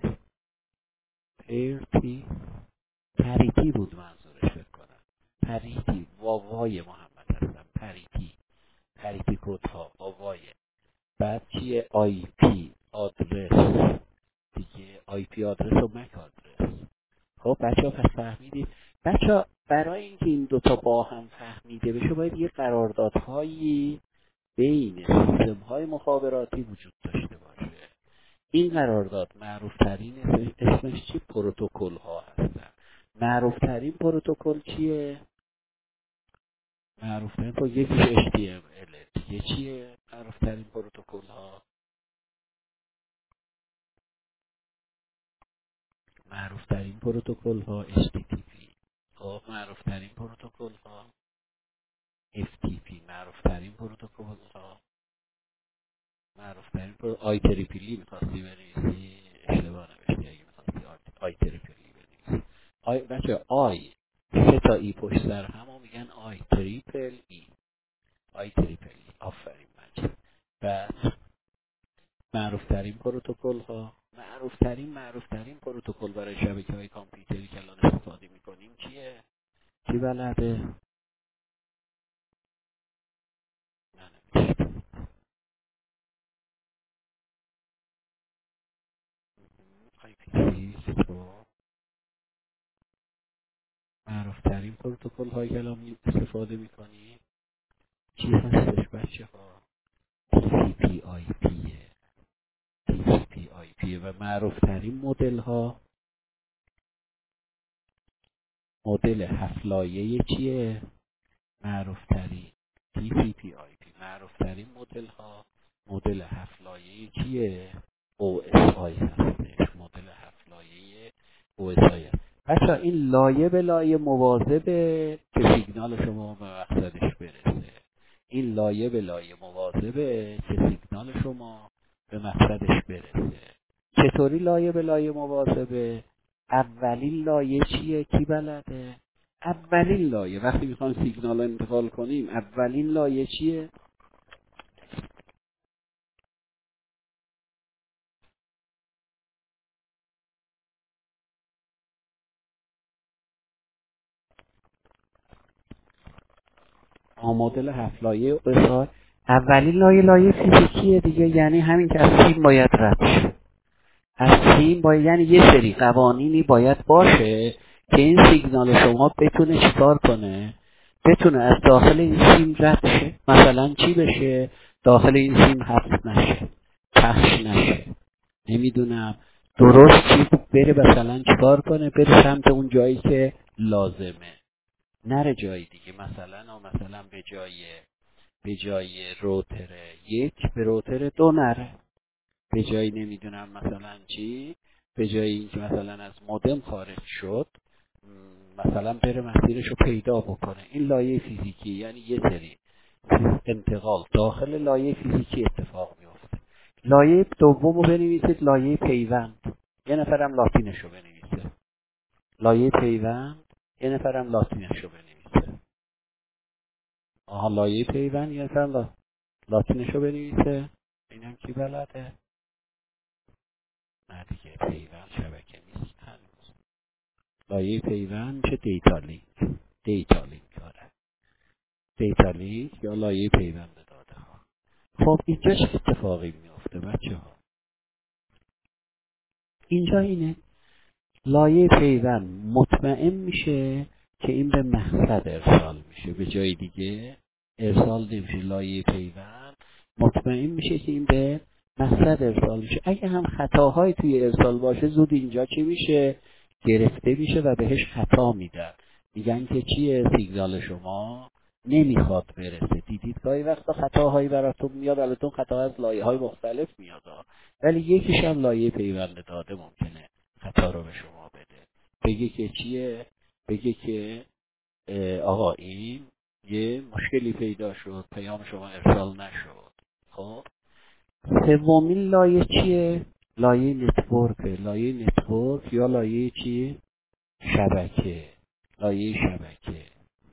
پرتی پریتی بود منظورش فکر کنم. پریتی واوای محمد هستم، پریتی پریتی کد ها واوای. بعد چیه؟ آی پی آدرس دیگه، آی پی آدرس و مک آدرس. خب بچه ها پس فهمیدید؟ بچه ها برای اینکه این دوتا با هم فهمیده بشه باید یه قراردادهایی بین سیستم های مخابراتی وجود داشته باشه. این قرارداد معروف ترین اسمش چی؟ پروتکل ها هستن. معروف ترین پروتکل چیه؟ معروف ترین پروتکل یکیش اچ تی ام ال، دیگه چیه معروف ترین پروتکل ها؟ معروف ترین پروتکل ها اچ تی تی پی. خب معروف ترین پروتکل ها اف تی پی. معروف ترین پروتکل ها معروف ترین پرو... آی تریپلی میخواستی بنویسی اشتباه نوشتی اگه میخواستی آی تریپلی بنویسی. آی بچه آی سه تا ای پشت سر همو میگن آی تریپل ای. آی تریپل ای آفرین مجید. بعد معروف ترین پروتکل ها، معروف ترین معروف ترین پروتکل برای شبکه های کامپیوتری که الان استفاده میکنیم چیه؟ کی بلده؟ ننوشته. آی پی سی تو معروف ترین پروتکل هایی که الان استفاده میکنیم چی هستش بچه ها؟ تی سی پی آی پی. تی سی پی آی پی و معروف ترین مدل ها مدل هفت لایه چیه؟ معروف ترین تی سی پی آی پی. معروف ترین مدل ها مدل هفت لایه چیه؟ او اس آی هستش. مدل هفت لایه او اس آی هست. بچه این لایه به لایه مواظبه که سیگنال شما به مقصدش برسه. این لایه به لایه مواظبه که سیگنال شما به مقصدش برسه. چطوری لایه به لایه مواظبه؟ اولین لایه چیه؟ کی بلده؟ اولین لایه وقتی میخوام سیگنال رو انتقال کنیم اولین لایه چیه؟ مدل هفت لایه ارسال. اولین لایه لایه فیزیکیه دیگه، یعنی همین که از سیم باید رد شه. از سیم باید، یعنی یه سری قوانینی باید باشه که این سیگنال شما بتونه چیکار کنه، بتونه از داخل این سیم رد شه. مثلا چی بشه؟ داخل این سیم حفظ نشه، پخش نشه، نمیدونم درست چی بره، مثلا چیکار کنه، بره سمت اون جایی که لازمه، نره جایی دیگه. مثلا مثلا به جای به جای روتر یک به روتر دو نره، به جایی نمیدونم مثلا چی، به جای اینکه مثلا از مودم خارج شد مثلا بره مسیرش رو پیدا بکنه. این لایه فیزیکی، یعنی یه سری انتقال داخل لایه فیزیکی اتفاق میفته. لایه دوم رو بنویسید لایه پیوند. یه نفرم لاتینش رو بنویسه. لایه پیوند، یه نفرم لاتینش رو بنویسه. آها لایه پیوند، یه نفرم لا... لاتینش رو بنویسه. اینم کی بلده؟ نه دیگه، پیوند شبکه نیست هنوز. لایه پیوند میشه دیتا لینک. دیتا لینک آره، دیتا لینک یا لایه پیوند داده ها. خب اینجا چه اتفاقی میفته بچه ها؟ اینجا اینه لایه پیوند مطمئن میشه که این به مقصد ارسال میشه، به جای دیگه ارسال نمیشه. لایه پیوند مطمئن میشه که این به مقصد ارسال میشه. اگه هم خطاهای توی ارسال باشه زود اینجا چی میشه؟ گرفته میشه و بهش خطا میدن، میگن که چیه سیگنال شما نمیخواد برسه. دیدید گاهی وقتا خطاهایی براتون میاد، البته خطا از لایه های مختلف میاد، ولی یکیش هم لایه پیوند داده ممکنه خطا رو به شما بده، بگه که چیه، بگه که آقا این یه مشکلی پیدا شد، پیام شما ارسال نشد. خب سومین لایه چیه؟ لایه نتورک. لایه نتورک یا لایه چیه؟ شبکه. لایه شبکه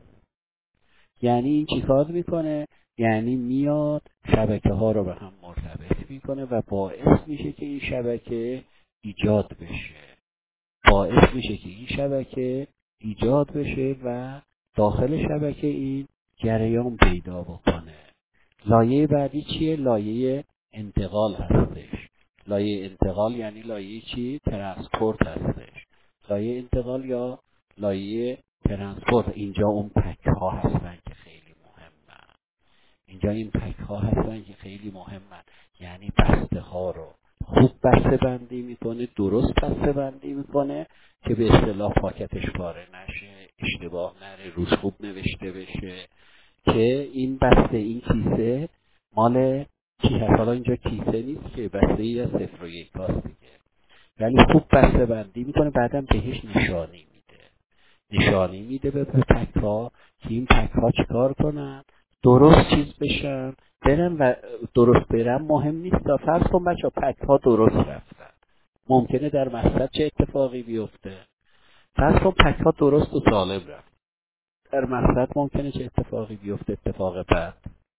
یعنی این چی کار میکنه؟ یعنی میاد شبکه ها رو به هم مرتبط میکنه و باعث میشه که این شبکه ایجاد بشه. باعث میشه که این شبکه ایجاد بشه و داخل شبکه این جریان پیدا بکنه. لایه بعدی چیه؟ لایه انتقال هستش. لایه انتقال یعنی لایه چی؟ ترانسپورت هستش. لایه انتقال یا لایه ترانسپورت، اینجا اون پک ها هستن که خیلی مهمن. اینجا این پک ها هستن که خیلی مهمن، یعنی بسته ها رو خوب بسته بندی میکنه، درست بسته بندی میکنه که به اصطلاح پاکتش پاره نشه، اشتباه نره، روش خوب نوشته بشه که این بسته، این کیسه مال کی هست. حالا اینجا کیسه نیست که، بسته ای از صفر و یک هاست دیگه، ولی خوب بسته بندی میکنه، بعدم بهش نشانی میده. نشانی میده به پک ها که این پک ها چیکار کنن؟ درست چیز بشن، برن و درست برن مهم نیست. فرض کن بچه پک ها درست رفتن، ممکنه در مقصد چه اتفاقی بیفته؟ فرض کن پک ها درست و سالم رفت، در مقصد ممکنه چه اتفاقی بیفته؟ اتفاق بد.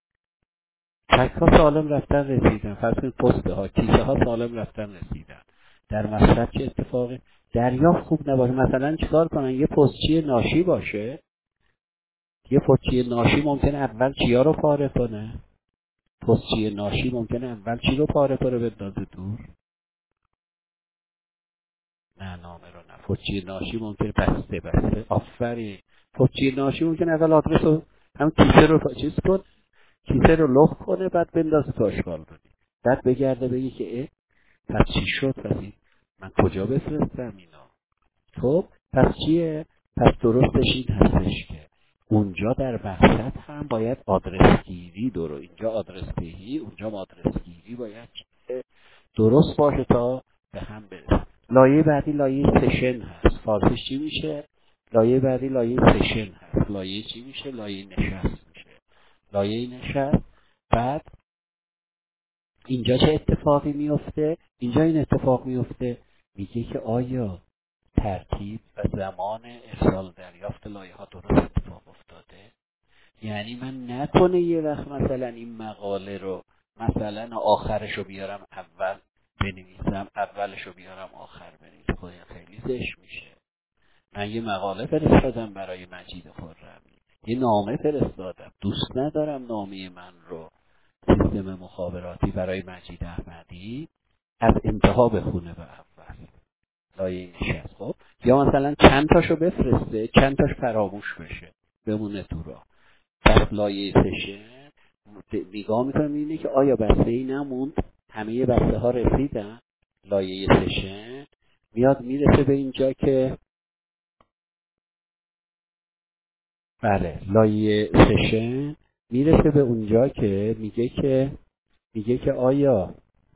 پک ها سالم رفتن رسیدن، فرض کن پسته ها، کیسه ها سالم رفتن رسیدن، در مقصد چه اتفاقی؟ دریافت خوب نباشه. مثلا چیکار کنن؟ یه پستچی ناشی باشه، یه پستچی ناشی ممکنه اول چیا رو پاره کنه؟ پستچی ناشی ممکنه اول چی رو پاره کنه بندازه دور؟ نه نامه رو نه. پستچی ناشی ممکنه بسته بسته آفرین. پستچی ناشی ممکنه اول آدرس رو، هم کیسه رو چیز کن، کیسه رو لخ کنه، بعد بندازه تو آشغال کنی، بعد بگرده بگی که اه پس چی شد؟ پس این من کجا بفرستم اینا؟ خب پس چیه؟ پس درستش این هستش که اونجا در مقصد هم باید آدرس گیری درو، اینجا آدرس دهی، اونجا آدرس گیری باید درست باشه تا به هم برسه. لایه بعدی لایه سشن هست. فارسیش چی میشه؟ لایه بعدی لایه سشن هست. لایه چی میشه؟ لایه نشست میشه. لایه نشست. بعد اینجا چه اتفاقی میفته؟ اینجا این اتفاق میفته، میگه که آیا ترتیب و زمان ارسال دریافت لایه ها درست اتفاق افتاده؟ یعنی من نکنه یه وقت مثلا این مقاله رو مثلا آخرش رو بیارم اول بنویسم، اولش رو بیارم آخر بنویسم، خب خیلی زشت میشه. من یه مقاله فرستادم برای مجید خرمی، یه نامه فرستادم، دوست ندارم نامه من رو سیستم مخابراتی برای مجید احمدی از انتها بخونه به اول لایه نشست. خب یا مثلا چند تاشو بفرسته، چند تاش فراموش بشه بمونه تو راه. پس لایه سشن نگاه میکنه میبینه که آیا بسته ای نموند، همه بسته ها رسیدن. لایه سشن میاد میرسه به اینجا که بله لایه سشن میرسه به اونجا که میگه که میگه که آیا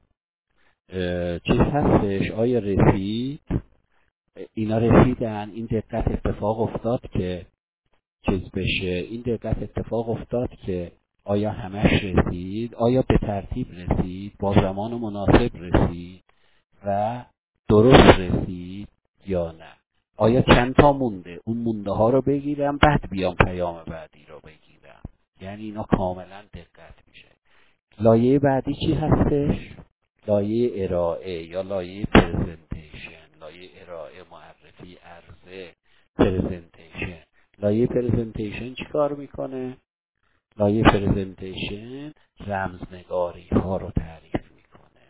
چیز هستش، آیا رسید، اینا رسیدن، این دقت اتفاق افتاد که چیز بشه، این دقت اتفاق افتاد که آیا همش رسید، آیا به ترتیب رسید، با زمان مناسب رسید و درست رسید یا نه، آیا چند تا مونده، اون مونده ها رو بگیرم بعد بیام پیام بعدی رو بگیرم. یعنی اینا کاملا دقت میشه. لایه بعدی چی هستش؟ لایه ارائه یا لایه پرزنتیشن. لایه ارائه، معرفی، عرضه، پرزنتیشن. لایه پرزنتیشن چی کار میکنه؟ لایه پرزنتیشن رمزنگاری ها رو تعریف میکنه.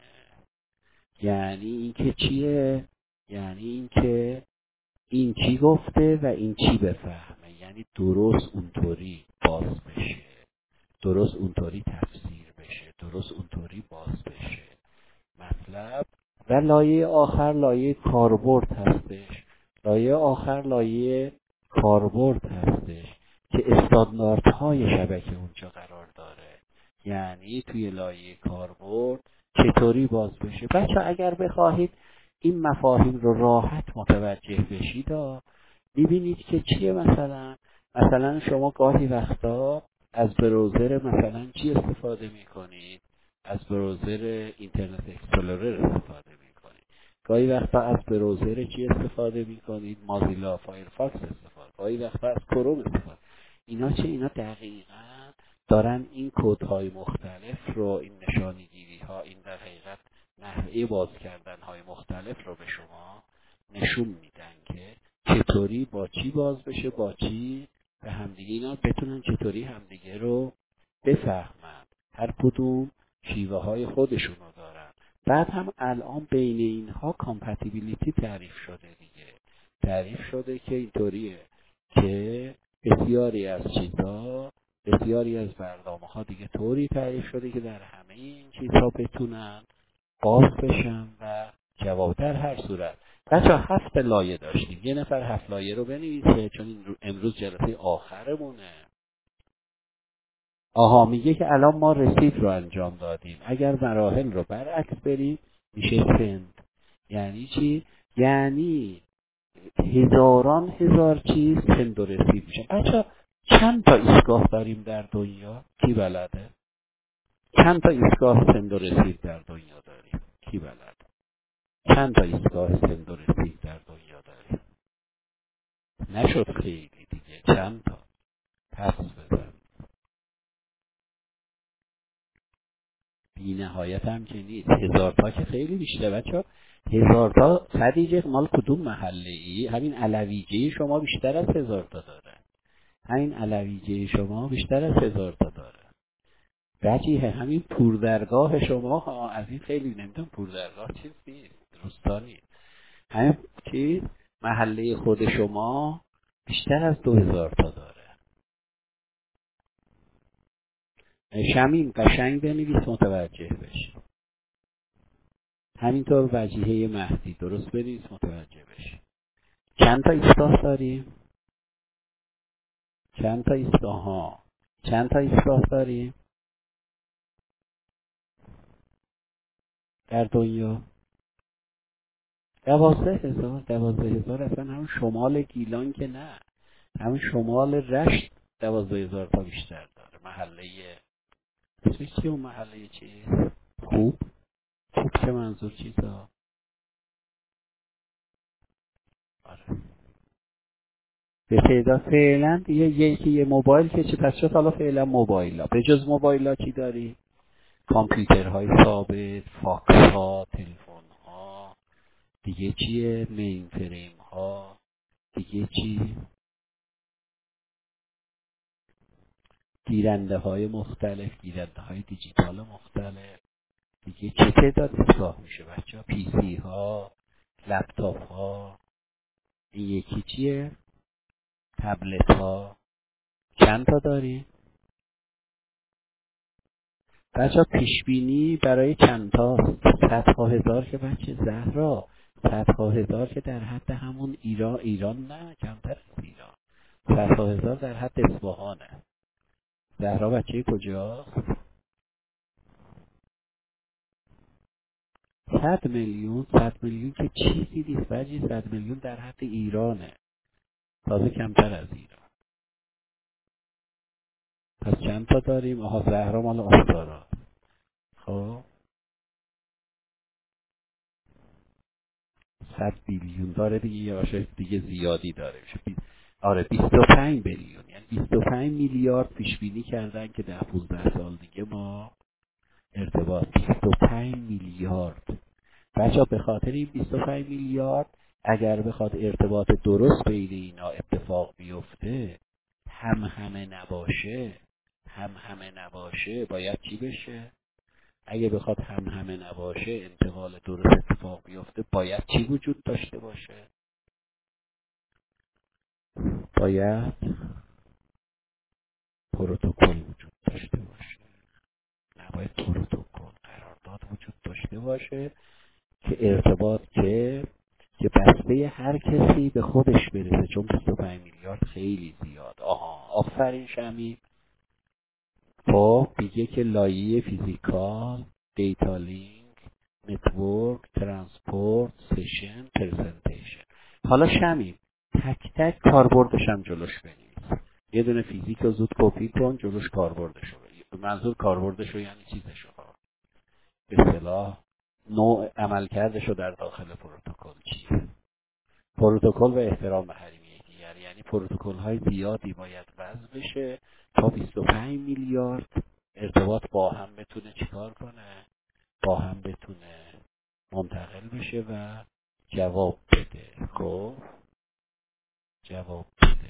یعنی اینکه چیه؟ یعنی اینکه این چی گفته و این چی بفهمه، یعنی درست اونطوری باز بشه، درست اونطوری تفسیر بشه، درست اونطوری باز بشه مطلب. و لایه آخر لایه کاربرد هستش. لایه آخر لایه کاربرد هستش که استانداردهای شبکه اونجا قرار داره. یعنی توی لایه کاربرد چطوری باز بشه. بچه اگر بخواهید این مفاهیم رو راحت متوجه بشید میبینید که چیه. مثلا مثلا شما گاهی وقتا از بروزر مثلا چی استفاده میکنید؟ از بروزر اینترنت اکسپلورر استفاده میکنید. گاهی وقتا از بروزر چی استفاده میکنید؟ مازیلا فایرفاکس استفاده. گاهی وقتا از کروم استفاده. اینا چه؟ اینا دقیقاً دارن این کدهای مختلف رو، این نشانگیری ها، این در حقیقت نحوه باز کردن های مختلف رو به شما نشون میدن که چطوری با چی باز بشه، با چی به همدیگه اینا بتونن چطوری همدیگه رو بفهمن. هر کدوم شیوه های خودشون رو دارن. بعد هم الان بین اینها کامپتیبیلیتی تعریف شده دیگه. تعریف شده که اینطوریه که بسیاری از چیزها، بسیاری از برنامه ها دیگه طوری تعریف شده که در همه این چیزها بتونن باز بشن و جواب. در هر صورت بچه هفت لایه داشتیم، یه نفر هفت لایه رو بنویسه چون این امروز جلسه آخرمونه. آها میگه که الان ما رسید رو انجام دادیم. اگر مراحل رو برعکس بریم میشه سند. یعنی چی؟ یعنی هزاران هزار چیز سند و رسید میشه. بچه چند تا ایستگاه داریم در دنیا؟ کی بلده؟ چند تا ایستگاه سند و رسید در دنیا داریم؟ کی بلده؟ چند تا ایستگاه سند و رسید در دنیا داریم؟ نشد خیلی دیگه. چند تا؟ پس بزن. بی نهایت هم که نیست. هزار تا که خیلی بیشتر بچه. هزار تا خدیجه مال کدوم محله ای؟ همین علویجه شما بیشتر از هزار تا داره. همین علویجه شما بیشتر از هزار تا داره. بچه همین پوردرگاه شما ها از این خیلی نمیدونم پوردرگاه چیز نیست، روستا نیست. همین چیز محله خود شما بیشتر از دو هزار تا داره. شمیم قشنگ بنویس متوجه بشی. همینطور وجیهه مهدی درست بنویس متوجه بشی. چند تا ایستگاه داریم؟ چند تا ایستگاه ها؟ چند تا ایستگاه داریم در دنیا؟ دوازده هزار. دوازده هزار اصلا همون شمال گیلان که نه، همون شمال رشت دوازده هزار تا بیشتر داره. محله اسمش چیه اون محله؟ چیه؟ خوب؟ خوب که منظور چیزا؟ آره به تعداد فعلا دیگه یکی یه موبایل که چی. پس شد حالا فعلا موبایل ها. به جز موبایل ها چی داری؟ کامپیوترهای ثابت، فاکس ها، تلفن ها، دیگه چیه؟ مین فریم ها، دیگه چی؟ گیرنده های مختلف، گیرنده های دیجیتال مختلف. دیگه چه تعداد اصلاح میشه بچه ها؟ پی سی ها، لپتاپ ها، این یکی چیه؟ تبلت ها. چند تا داریم؟ بچه ها پیشبینی برای چند تا؟ صدها هزار که بچه زهرا، صدها هزار که در حد همون ایران، ایران نه کمتر از ایران، صدها هزار در حد اصفهانه. زهرا بچه کجاست؟ صد میلیون. صد میلیون که چیزی نیست بچه، صد میلیون در حد ایرانه، تازه کمتر از ایران. پس چند تا داریم؟ آها زهرا مال آستارا. خب صد بیلیون داره دیگه، یا شاید دیگه زیادی داره. بی... آره بیست و پنج میلیون، یعنی بیست و پنج میلیارد پیش بینی کردن که ده پانزده سال دیگه ما ارتباط. بیست و پنج میلیارد بچه ها. به خاطر این بیست و پنج میلیارد اگر بخواد ارتباط درست بین اینا اتفاق بیفته، هم همه نباشه، هم همه نباشه، باید چی بشه؟ اگه بخواد هم همه نباشه، انتقال درست اتفاق بیفته، باید چی وجود داشته باشه؟ باید پروتکل وجود داشته باشه. نباید پروتکل، قرارداد وجود داشته باشه که ارتباط که که بسته هر کسی به خودش برسه، چون بیست و پنج میلیارد خیلی زیاد. آها آفرین شمی. خب میگه که لایه فیزیکال، دیتا لینک، نتورک، ترانسپورت، سشن، پرزنتیشن. حالا شمی تک تک کاربردش هم جلوش بنویس. یه دونه فیزیک رو زود کپی کن، جلوش کاربردش رو بنویس. منظور کاربردش رو یعنی چیزش رو، به اصطلاح نوع عملکردش رو در داخل پروتکل چیه. پروتکل و احترام به حریم یکدیگر، یعنی پروتکل های زیادی باید وضع بشه تا بیست و پنج میلیارد ارتباط با هم بتونه چیکار کنه، با هم بتونه منتقل بشه و جواب بده. خب جواب بده.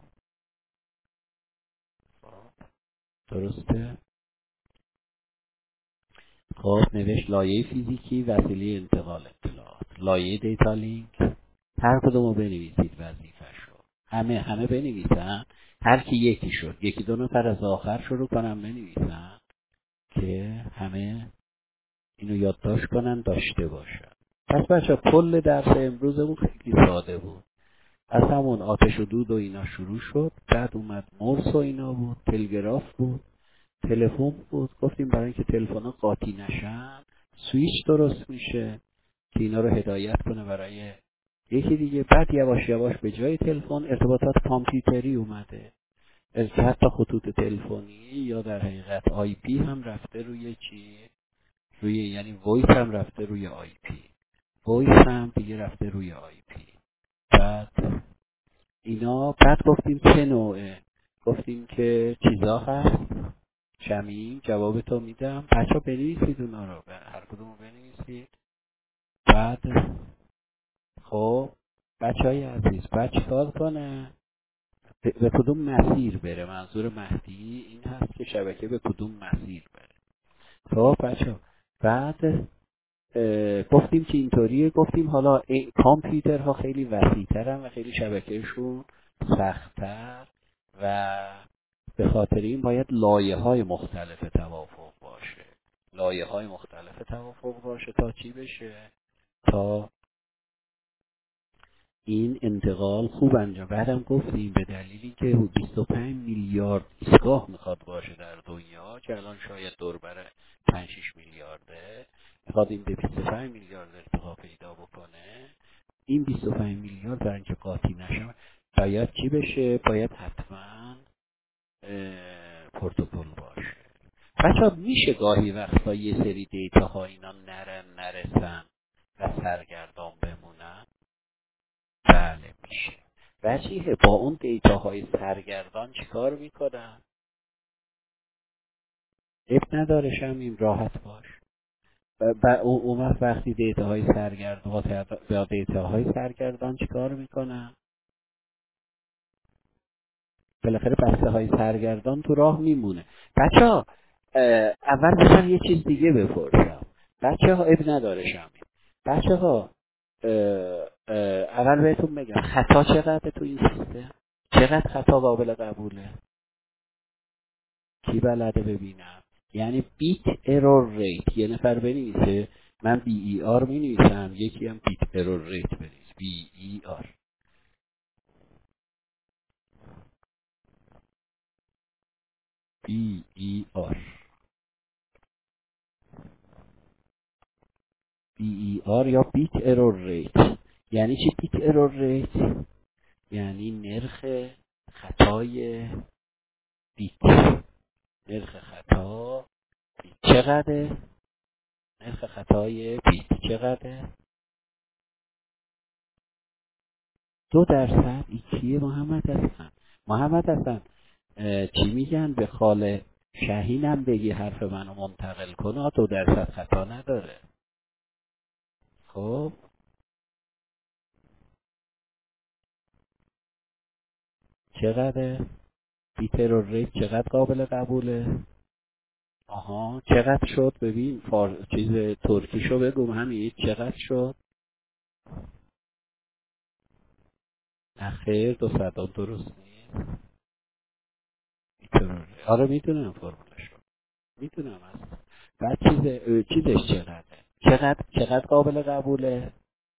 خب، درسته؟ خب نوشت لایه فیزیکی وسیله انتقال اطلاعات، لایه دیتا لینک. هر کدومو بنویسید وظیفه‌ش رو. همه همه بنویسن. هر کی یکی شد، یکی دو نفر از آخر شروع کنم بنویسن که همه اینو یادداشت کنن داشته باشن. پس بچه کل درس امروزمون خیلی ساده بود. از همون آتش و دود و اینا شروع شد، بعد اومد مرس و اینا بود، تلگراف بود، تلفن بود. گفتیم برای اینکه تلفن‌ها قاطی نشن سویچ درست میشه که اینا رو هدایت کنه برای یکی دیگه. بعد یواش یواش به جای تلفن ارتباطات کامپیوتری اومده، از حتی خطوط تلفنی یا در حقیقت آی پی هم رفته روی چی؟ روی یعنی وایس هم رفته روی آی پی، وایس هم دیگه رفته روی آی پی. بعد اینا بعد گفتیم چه نوعه؟ گفتیم که چیزا هست. شمیم جواب تو میدم. بچه ها بنویسید اونا رو، هر کدوم رو بنویسید. بعد خب بچه های عزیز بعد چیکار کنه؟ به به کدوم مسیر بره؟ منظور مهدی این هست که شبکه به کدوم مسیر بره. خب بچه ها بعد اه، گفتیم که اینطوریه. گفتیم حالا این کامپیوترها خیلی وسیع‌ترن و خیلی شبکهشون سخت‌تر و به خاطر این باید لایه های مختلف توافق باشه. لایه های مختلف توافق باشه تا چی بشه؟ تا این انتقال خوب انجام. بعدم گفتیم به دلیلی که بیست و پنج میلیارد ایستگاه میخواد باشه در دنیا که الان شاید دور بر پنج شش میلیارده، میخواد این به بیست و پنج میلیارد ارتقا پیدا بکنه. این بیست و پنج میلیارد برای اینکه قاطی نشه باید چی بشه؟ باید حتما پروتکل باشه. بچه میشه گاهی وقتا یه سری دیتا ها اینا نرن نرسن و سرگردان بمونن؟ بله میشه. وجیه با اون دیتاهای سرگردان چیکار میکنن؟ اب نداره شمیم، راحت باش. و و اون وقت وقتی دیتاهای سرگردان با دیتاهای سرگردان چیکار میکنن؟ بالاخره بسته های سرگردان تو راه میمونه. بچه ها اول بسن یه چیز دیگه بپرسم. بچه ها اب نداره شمی. بچه ها اول بهتون بگم خطا چقدر تو این سیستم؟ چقدر خطا قابل قبوله؟ کی بلده ببینم؟ یعنی بیت ارور ریت. یه نفر بنویسه من بی ای آر می نویسم، یکی هم بیت ارور ریت بنویس. بی ای آر بی ای آر بی ای آر یا بیت ارور ریت. یعنی چی بیت ارور ریت؟ یعنی نرخ خطای بیت. نرخ خطا بیت چقدره؟ نرخ خطای بیت چقدره؟ دو درصد. این کیه محمد حسن؟ محمد حسن چی میگن به خاله شهینم بگی حرف منو منتقل کنه، دو درصد خطا نداره. خب چقدره؟ بیت ارور ریت چقدر قابل قبوله؟ آها چقدر شد؟ ببین فار... چیز ترکیشو بگو همین چقدر شد؟ نخیر دو صدام درست نیست. بیت ارور ریت. آره میدونم فرمولشو میدونم هست. بعد چیز چیزش چقدره؟ چقدر چقدر قابل قبوله؟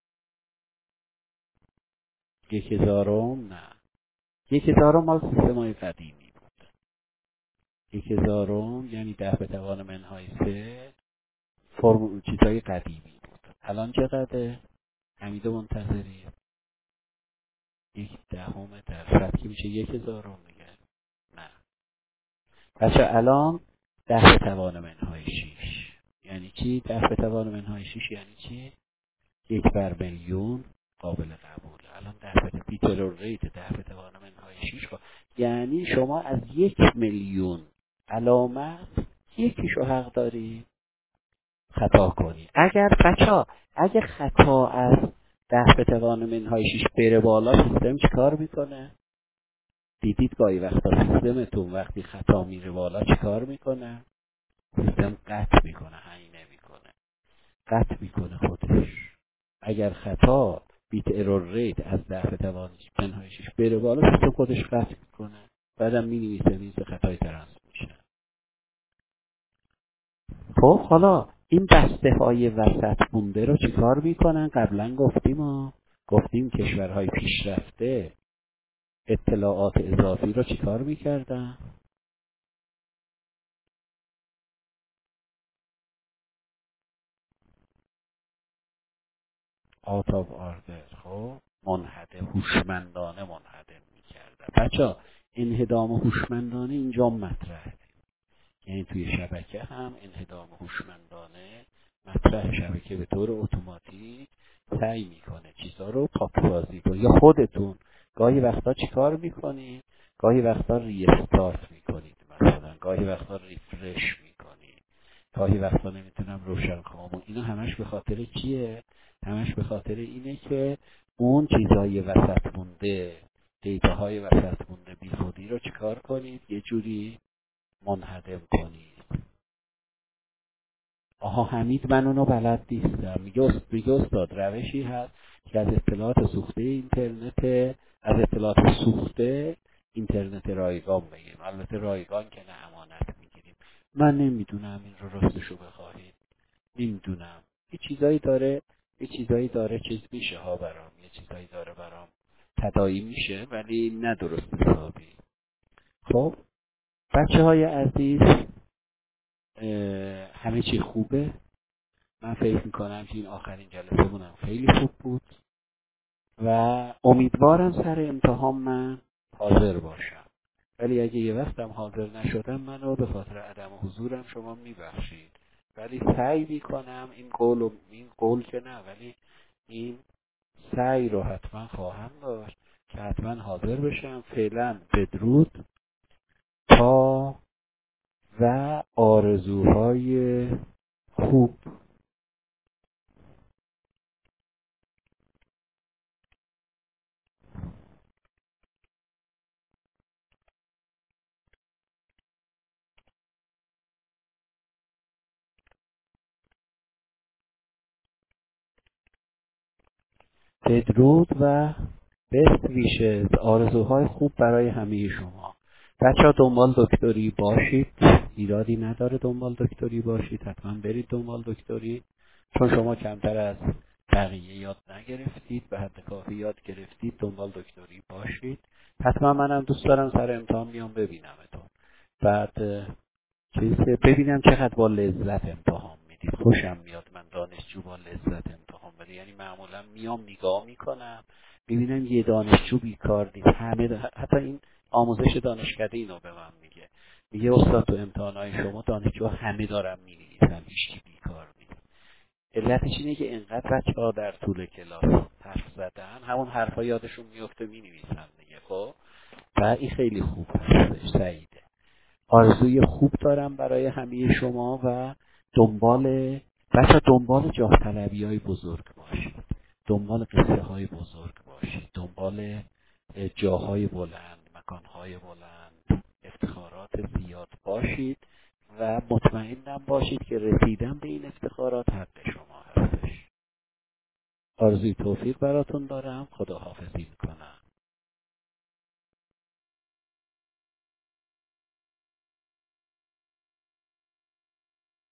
یک هزارم؟ نه یک هزارم مال سیستم های قدیمی بود. یک هزارم یعنی ده به توان منهای سه فرم چیزهای قدیمی بود. الان چقدره؟ حمید منتظری یک دهم درصد که میشه یک هزارم میگه. نه بچه الان ده به توان منهای شیش یعنی چی؟ ده به توان منهای شیش یعنی چی؟ یک بر میلیون قابل قبول. الان ده به بیت ارور ریت ده به توان منهای شیش قابل. یعنی شما از یک میلیون علامت یکیشو حق داری خطا کنی. اگر بچه اگه خطا از ده به توان منهای شیش بره بالا سیستم چیکار میکنه؟ دیدید گاهی وقتا سیستمتون وقتی خطا میره بالا چیکار میکنه؟ سیستم قطع میکنه، هنگ نمیکنه، قطع میکنه خودش. اگر خطا بیت ارور ریت از ده به توان منهای شیش بره بالا سیستم خودش قطع میکنه، بعدم مینویسه میزه خطای ترنس میشه. خب حالا این بسته های وسط مونده رو چیکار میکنن؟ قبلا گفتیم ها گفتیم کشورهای پیشرفته اطلاعات اضافی رو چیکار میکردن؟ out of order. خب منهدم هوشمندانه منهدم میکردن. بچه انهدام هوشمندانه اینجا مطرحه. یعنی توی شبکه هم انهدام هوشمندانه مطرح. شبکه به طور اتوماتیک سعی میکنه چیزا رو پاکسازی کنه. یا خودتون گاهی وقتا چیکار میکنید؟ گاهی وقتا ریستارت میکنید، مثلا گاهی وقتا ریفرش میکنید، گاهی وقتا نمیتونم روشن خامون. اینا همش به خاطر چیه؟ همش به خاطر اینه که اون چیزای وسط مونده، دیتاهای وسط مونده بیخودی رو چیکار کنید؟ یه جوری منهدم کنید. آها حمید من اونو بلد نیستم. میگه است- میگه استاد روشی هست که از اطلاعات سوخته اینترنت از اطلاعات سوخته اینترنت رایگان بگیریم. البته رایگان که نه امانت میگیریم. من نمیدونم این رو راستشو بخواهید نمیدونم. یه چیزایی داره یه چیزایی داره چیز میشه ها برام یه چیزایی داره برام تداعی میشه ولی نه درست حسابی. خب بچه های عزیز همه چی خوبه. من فکر میکنم که این آخرین جلسه مونم خیلی خوب بود و امیدوارم سر امتحان من حاضر باشم. ولی اگه یه وقتم حاضر نشدم منو به خاطر عدم حضورم شما میبخشید. ولی سعی میکنم این قول و این قول که نه ولی این سعی رو حتما خواهم داشت که حتما حاضر بشم. فعلا بدرود تا و آرزوهای خوب. بدرود و best wishes، آرزوهای خوب برای همه شما. بچه ها دنبال دکتری باشید، ایرادی نداره دنبال دکتری باشید، حتما برید دنبال دکتری، چون شما کمتر از بقیه یاد نگرفتید، به حد کافی یاد گرفتید، دنبال دکتری باشید. حتما منم دوست دارم سر امتحان میام ببینمتون، بعد چیز ببینم چقدر با لذت امتحان میدید. خوشم میاد من دانشجو با لذت امتحان بده، یعنی معمولا میام نگاه میکنم ببینم یه دانشجو بیکار نیست، همه ده... حتی این آموزش دانشکده اینو به من میگه، میگه استاد تو امتحانات شما دانشجو همه دارن مینویسن، هیچکی بیکار نیست. علتش اینه که انقدر بچه‌ها در طول کلاس حرف زدن، همون حرفا یادشون میفته مینویسن دیگه. خب و این خیلی خوب هستش. سعیده، آرزوی خوب دارم برای همه شما و دنبال بچه دنبال جاه طلبی های بزرگ باشید، دنبال قصه های بزرگ باشید، دنبال جاهای بلند، مکانهای بلند، افتخارات زیاد باشید و مطمئنم باشید که رسیدن به این افتخارات حق شما هستش. آرزوی توفیق براتون دارم. خداحافظی میکنم.